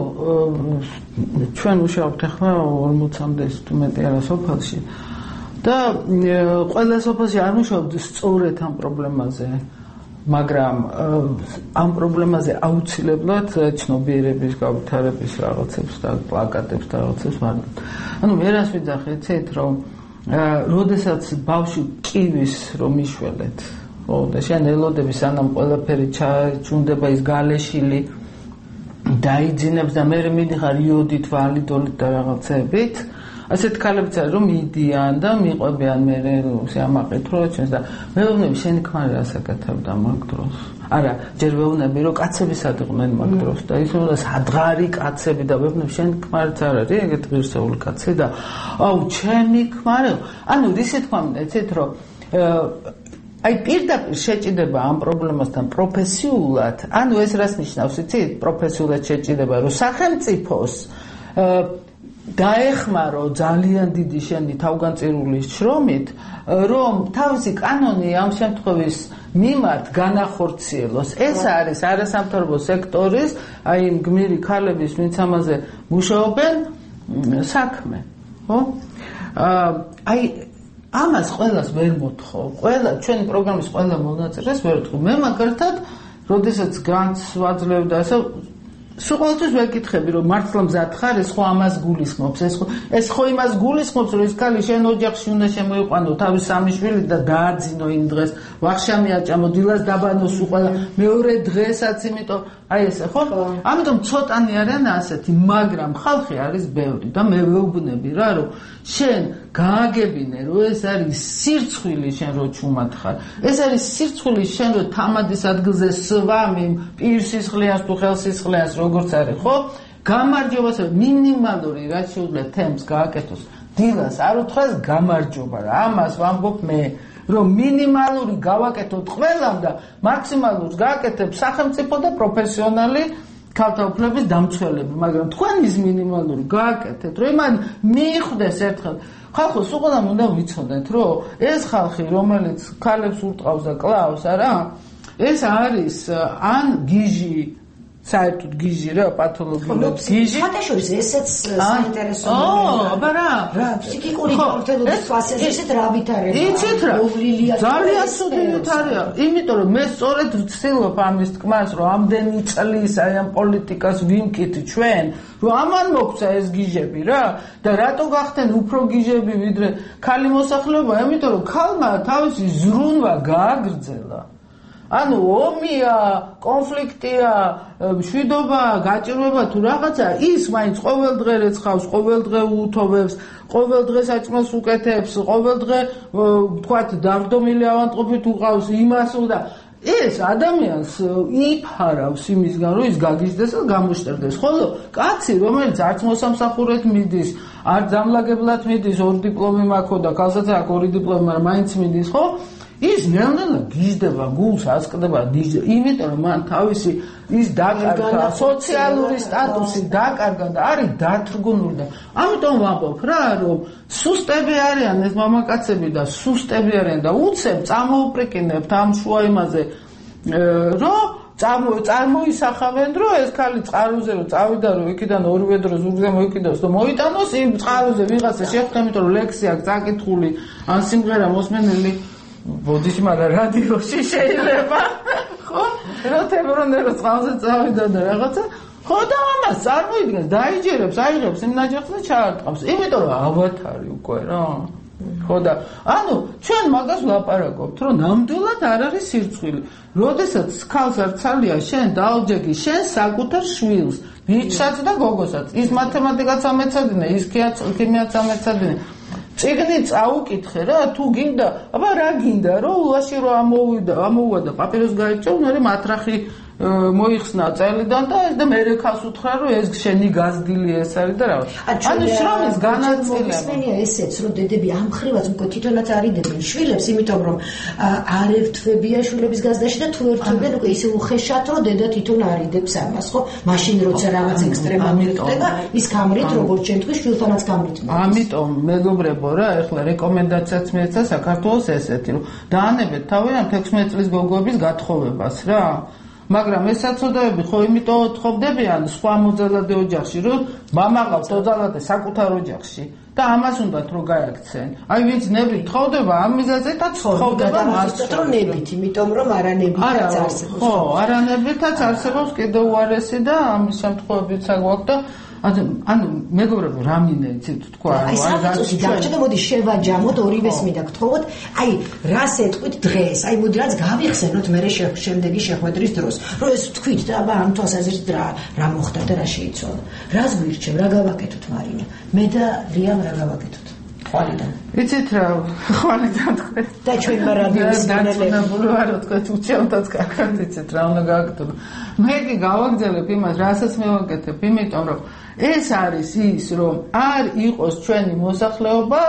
ჩვენ ვშავთ ახლა ორმოცამდე სტუდენტი არა სოფელში და ყველა სოფელში არ ვშავთ სწორედ ამ პრობლემაზე მაგრამ ამ პრობლემაზე აუცილებლად ცნობიერების გავითარების რაღაცებს და პლაკატებს და რაღაცებს ვარდოთ ანუ მე რას ვიძახი ეცეთ რომ როდესაც ბავშვი კივის რომ იშველეთ ხო და შენ ელოდები სანამ ყველაფერი ჩაჭუნდება ის გალეშილი დაიძინებს და მე მიდიხარ იოდით ვალიდოლით და რაღაცებით ასეთ ქალებიც არის რომ მიდიან და მიყვებიან მე ამაყით რო ჩვენს და მეუბნები შენი ქმარი რასაკეთებდა მაგ დროს არა ჯერ ვეუბნები რომ კაცები სად იყვნენ მაგ დროს და ის უნდა სადღარი კაცები და ვეუბნები შენი ქმარიც არ არის ეგეთ ღირსეული კაცი და აუ ჩემი ქმარი ანუ ისე თქვა მინდა ეცეთ რომ აი პირდაპირ შეჭიდება ამ პრობლემასთან პროფესიულად ანუ ეს რას ნიშნავს იცით პროფესიულად შეჭიდება რომ სახელმწიფოს დაეხმარო ძალიან დიდი შენი თავგანწირული შრომით რომ თავისი კანონი ამ შემთხვევის მიმართ განახორციელოს ეს არის არასამთავრობო სექტორის აი გმირი ქალების ვინც ამაზე მუშაობენ საქმე ხო აი ამას ყველას ვერ მოთხოვ ყველა ჩვენი პროგრამის ყველა მონაწილეს ვერ ვთხოვ მე მაგალითად როდესაც განს ვაძლევ და ასე სულ ყოველთვის ვეკითხები რომ მართლა მზად ხარ ეს ხო ამას გულისხმობს ეს ხო ეს ხო იმას გულისხმობს რომ ეს ქალი შენ ოჯახში უნდა შემოიყვანო თავის სამი შვილი და დააძინო იმ დღეს ვახშამი აჭამო დილას დაბანოს უყვა მეორე დღესაც იმიტომ აი ესე ხო ამიტომ ცოტანი არიან ასეთი მაგრამ ხალხი არის ბევრი და მე ვეუბნები რა რომ შენ გააგებინე რომ ეს არის სირცხვილი შენ რო ჩუმად ხარ ეს არის სირცხვილი შენ რო თამადის ადგილზე სვამი პირსისხლიანს თუ ხელსისხლიანს როგორც არის ხო გამარჯვებას მინიმალური რაც შეუძლია თემს გააკეთოს დილას არ უთხრას გამარჯობა რა ამას ვამბობ მე რომ მინიმალური გავაკეთოთ ყველამ და მაქსიმალურს გააკეთებ სახელმწიფო და პროფესიონალი ქალთა უფლების დამცველები მაგრამ თქვენ ის მინიმალური გააკეთეთ რომ იმან მიხვდეს ერთხელ ხალხო სულ უნდა ვიცოდეთ რომ ეს ხალხი რომელიც ქალებს ურტყავს და კლავს არა ეს არის ან გიჟი საერთოდ გიჟი რა პათოლოგიურად გიჟი ფათაშორის ესეც საინტერესოა ო აბა რა რა ფსიქიკური ჯანმრთელობის ფასეზეც რა ვითარება იცით რა ძალიან სულიერ არის იმიტომ რომ მე სწორედ ვცდილობ ამის თქმას რომ ამდენი წლის აი ამ პოლიტიკას ვიმკით ჩვენ რომ ამან მოგცა ეს გიჟები რა და რატო გახდნენ უფრო გიჟები ვიდრე ქალი მოსახლეობა იმიტომ რომ ქალმა თავისი ზრუნვა გააგრძელა ანუ ომია, კონფლიქტია, მშვიდობა, გაჭირვება თუ რაღაცა, ის მაინც ყოველდღე რეცხავს, ყოველდღე უთოვებს, ყოველდღე საჭმელს უკეთებს, ყოველდღე თქვათ დავრდომილი ავანტყოფით უყავს იმას და ეს ადამიანს იფარავს იმისგან, რომ ის გაგიჟდეს და გამოშტერდეს. ხოლო კაცი, რომელიც არც მოსამსახურედ მიდის, არც დამლაგებლად მიდის, ორი დიპლომი მაქვს და ქალსაც აქვს ორი დიპლომი, მაგრამ მაინც მიდის, ხო? ის ნელ-ნელა გიჟდება, გულს ასკდება, იმიტომ რომ მან თავისი ის დაკარგა, სოციალური სტატუსი დაკარგა და არის დათრგუნული და ამიტომ ვამბობ რა, რომ სუსტები არიან ეს მამაკაცები და სუსტები არიან და უცებ წამოუპრიკინებთ ამ შუა იმაზე, რომ წარმოისახავენ, რომ ეს ქალი წყაროზე რომ წავიდა, რომ იქიდან ორივე დრო ზურგზე მოიკიდოს და მოიტანოს იმ წყაროზე ვიღაცა შეხვდა, იმიტომ რომ ლექსი აქვს წაკითხული, ან სიმღერა მოსმენელი ბოდიში მაგრამ რადიოში შეიძლება ხო? რა თემბრონერო წყალზე წავიდა და რაღაცა ხო და ამას წარმოიდგინეს, დაიჯერებს, აიღებს იმ ნაჯახს და ჩაარტყავს. იმიტომ რომ ავათარი უკვე რა. ხო და ანუ ჩვენ მაგას ვლაპარაკობთ, რომ ნამდვილად არ არის სირცხვილი. როდესაც ქალს არ ცალია შენ დაალჯეგი შენ საკუთარ შვილს, ბიჭსაც და გოგოსაც. ის მათემატიკაც ამეცადინე, ის ქიმიაც ამეცადინე. წიგნი წაუკითხე რა, თუ გინდა, აბა რა გინდა, რომ ულაში რომ ამოვიდა, ამოუვა და პაპიროს გაიჭო, ნუ მატრახი მოიხსნა წელიდან და ეს და მერე ქალს უთხრა რომ ეს შენი გაზრდილი ეს არის და რაღაც. ანუ შრომის განაწილება. ესეც რომ დედები ამ ხრივაც უკვე თვითონაც არიდებენ შვილებს, იმიტომ რომ არ ერთვებია შვილების გაზრდაში და თუ ერთვებიან უკვე ისე უხეშად რომ დედა თვითონ არიდებს ამას, ხო? მაშინ როცა რაღაც ექსტრემალური ხდება, ის გამრით როგორც შემთხვევაში შვილთანაც გამრით. ამიტომ მეგობრებო რა, ეხლა რეკომენდაციაც მიეცა საქართველოს ესეთი, რომ დაანებეთ თავიანთ ექვსმეტ წლის გოგოების გათხოვებას რა. მაგრამ ეს საწოდოები ხო იმიტომ თხოვდებიან სხვა მოძალადე ოჯახში, რომ მამა ყავს მოძალადე საკუთარ ოჯახში და ამას უნდათ რომ გააქცენ. აი ვინც ნებით თხოვდება ამ მიზეზით და თხოვდება მას რომ ნებით, იმიტომ რომ არანებითაც არსებობს. ხო, არანებითაც არსებობს კიდევ უარესი და ამის შემთხვევებიც აგვაქვს და ანუ მეგობრებო რა მინდა იცით თქვა აი საწუხი დაგჭირდა მოდი შევაჯამოთ ორივეს მინდა გთხოვოთ აი რას ეთქვით დღეს აი მოდი რაც გავიხსენოთ მე შემდეგი შეხვედრის დროს რომ ეს თქვით და აბა ამ თვალსაზრისით რა რა მოხდა და რა შეიცვალა რას გვირჩევ რა გავაკეთოთ მარინა მე და რიამ რა გავაკეთოთ ხვალიდან იცით რა ხვალიდან თქვენ და ჩვენმა რადიოს განაცხადებული ვარ თქვენ უჩემთაც კარგად იცით რა უნდა გააკეთო მე კი გავაგზავნებ იმას რასაც მე ვაკეთებ იმიტომ რომ ეს არის ის რომ არ იყოს ჩვენი მოსახლეობა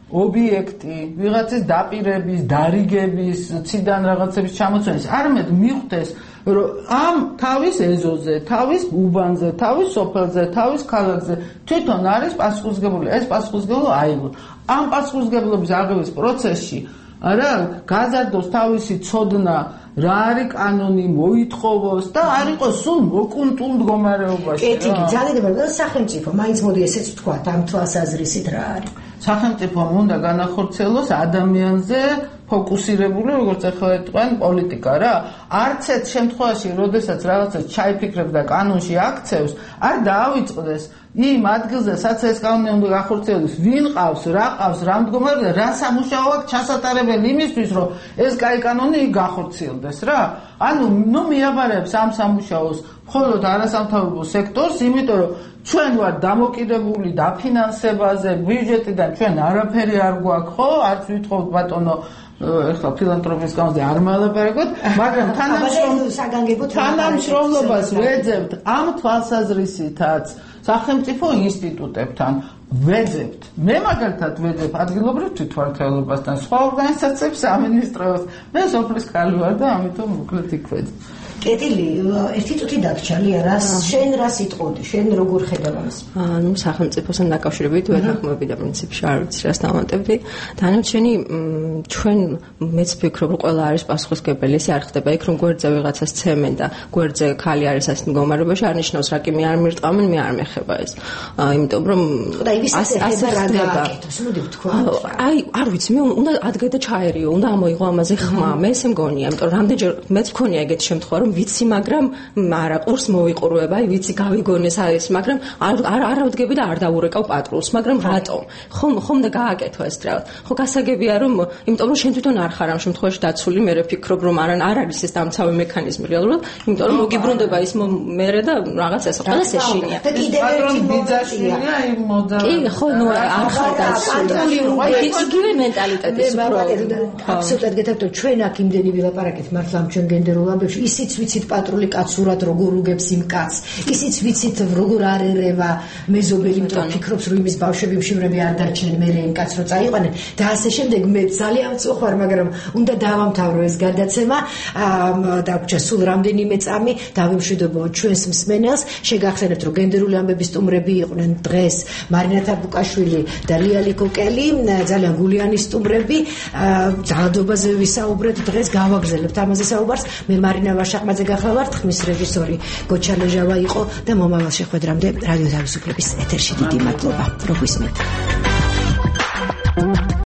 ობიექტი ვიღაცის დაპირების, დარიგების, ციდან რაღაცების ჩამოცვენის, არამედ მიხვდეს რომ ამ თავის ეზოზე, თავის უბანზე, თავის სოფელზე, თავის ქალაქზე თვითონ არის პასუხისმგებელი. ეს პასუხისმგებლობა აიღო. ამ პასუხისმგებლობის აღების პროცესში არა გაზარდოს თავისი ცოდნა რა არის კანონი მოითხოვოს და არ იყოს სულ მოკუნტულ მდგომარეობაში. კეთილი, ძალიან dobrა, სახელმწიფო, მაინც მოდი ესეც ვთქვათ, ამ თვალსაზრისით რა არის. სახელმწიფომ უნდა განახორციელოს ადამიანზე ფოკუსირებული, როგორც ახლა ეტყვიან, პოლიტიკა რა. არც ერთ შემთხვევაში, როდესაც რაღაცას ჩაიფიქრებს და კანონში აქცევს, არ დაავიწყდეს იმ ადგილზე, სადაც ეს კანონი უნდა გახორციელდეს, ვინ ყავს, რა ყავს, რა მდგომარეობა, რა სამუშაო აქვს ჩასატარებელი იმისთვის, რომ ეს კაი კანონი გახორციელდეს რა. ანუ ნუ მიაბარებს ამ სამუშაოს მხოლოდ არასამთავრობო სექტორს, იმიტომ რომ ჩვენ ვარ დამოკიდებული დაფინანსებაზე, ბიუჯეტიდან ჩვენ არაფერი არ გვაქვს, ხო? არც ვითხოვთ ბატონო ეხლა ფილანთროპიის განზე არ მალაპარაკოთ, მაგრამ თანამშრომლობას ვეძებთ ამ თვალსაზრისითაც სახელმწიფო ინსტიტუტებთან ვეძებთ. მე მაგალითად ვეძებ ადგილობრივ თვითმმართველობასთან, სხვა ორგანიზაციებს, სამინისტროს, მე სოფლის ხალი ვარ და ამიტომ მოკლედ იქ ვეძებ. კეთილი, ერთი წუთი დაგჭალია, რას შენ რას იტყოდი, შენ როგორ ხედავ ამას? ანუ სახელმწიფოსთან დაკავშირებით ვეთანხმები და პრინციპში არ ვიცი რას დავამატებდი. დანარჩენი ჩვენ მეც ვფიქრობ, რომ ყველა არის პასუხისმგებელი, ეს არ ხდება იქ, რომ გვერდზე ვიღაცას ცემენ და გვერდზე ქალი არის ასეთ მდგომარეობაში, არ ნიშნავს რა კი მე არ მირტყამენ, მე არ მეხება ეს. იმიტომ რომ და ისაც ეხება რა გააკეთოს, მოდი ვთქვა. აი, არ ვიცი, მე უნდა ადგე და ჩაერიო, უნდა ამოიღო ამაზე ხმა, მე ესე მგონია, იმიტომ რომ რამდენჯერ მეც მქონია ეგეთი შემთხვევა, რომ ვიცი, მაგრამ არა ყურს მოვიყურებ, აი ვიცი გავიგონეს არის, მაგრამ არ არ არავდგები და არ დაურეკავ პატრულს, მაგრამ რატომ? ხომ ხომ და გააკეთო ეს რაღაც. ხო გასაგებია რომ, იმიტომ რომ შენ თვითონ არ ხარ ამ შემთხვევაში დაცული, მე ვფიქრობ რომ არ არ არის ეს დამცავი მექანიზმი რეალურად, იმიტომ რომ მოგიბრუნდება ის მერე და რაღაც ეს ყველა შეშინია. და კიდევ ერთი ბიძაშვილია იმ მოდა. კი, ხო, ნუ არ ხარ დაცული. იგივე მენტალიტეტის პრობლემა. აბსოლუტურად გეთქვით, ჩვენ აქ იმდენი ვილაპარაკეთ მართლა ამ ჩვენ გენდერულ ამბებში, ისიც ვიცით პატრული კაცურად როგორ უგებს იმ კაცს. ისიც ვიცით როგორ არ ერევა მეზობელი, იმიტომ ფიქრობს რომ იმის ბავშვები მშივრები არ დარჩნენ მე იმ კაცს რო წაიყვანენ და ასე შემდეგ. მე ძალიან წუხარ, მაგრამ უნდა დავამთავრო ეს გადაცემა. დაგვრჩა სულ რამდენიმე წამი, დავიმშვიდობო ჩვენს მსმენელს. შეგახსენებთ რომ გენდერული ამბების სტუმრები იყვნენ დღეს მარინა თარბუკაშვილი და ლიალი კოკელი, ძალიან გულიანი სტუმრები. ძალადობაზე ვისაუბრეთ დღეს, გავაგზავნებთ ამაზე საუბარს. მე მარინა ვაშაყმაძე გახლავართ, ხმის რეჟისორი გოჩა ლეჟავა იყო და მომავალ შეხვედრამდე რადიო თავისუფლების ეთერში დიდი მადლობა. რო გვისმენთ.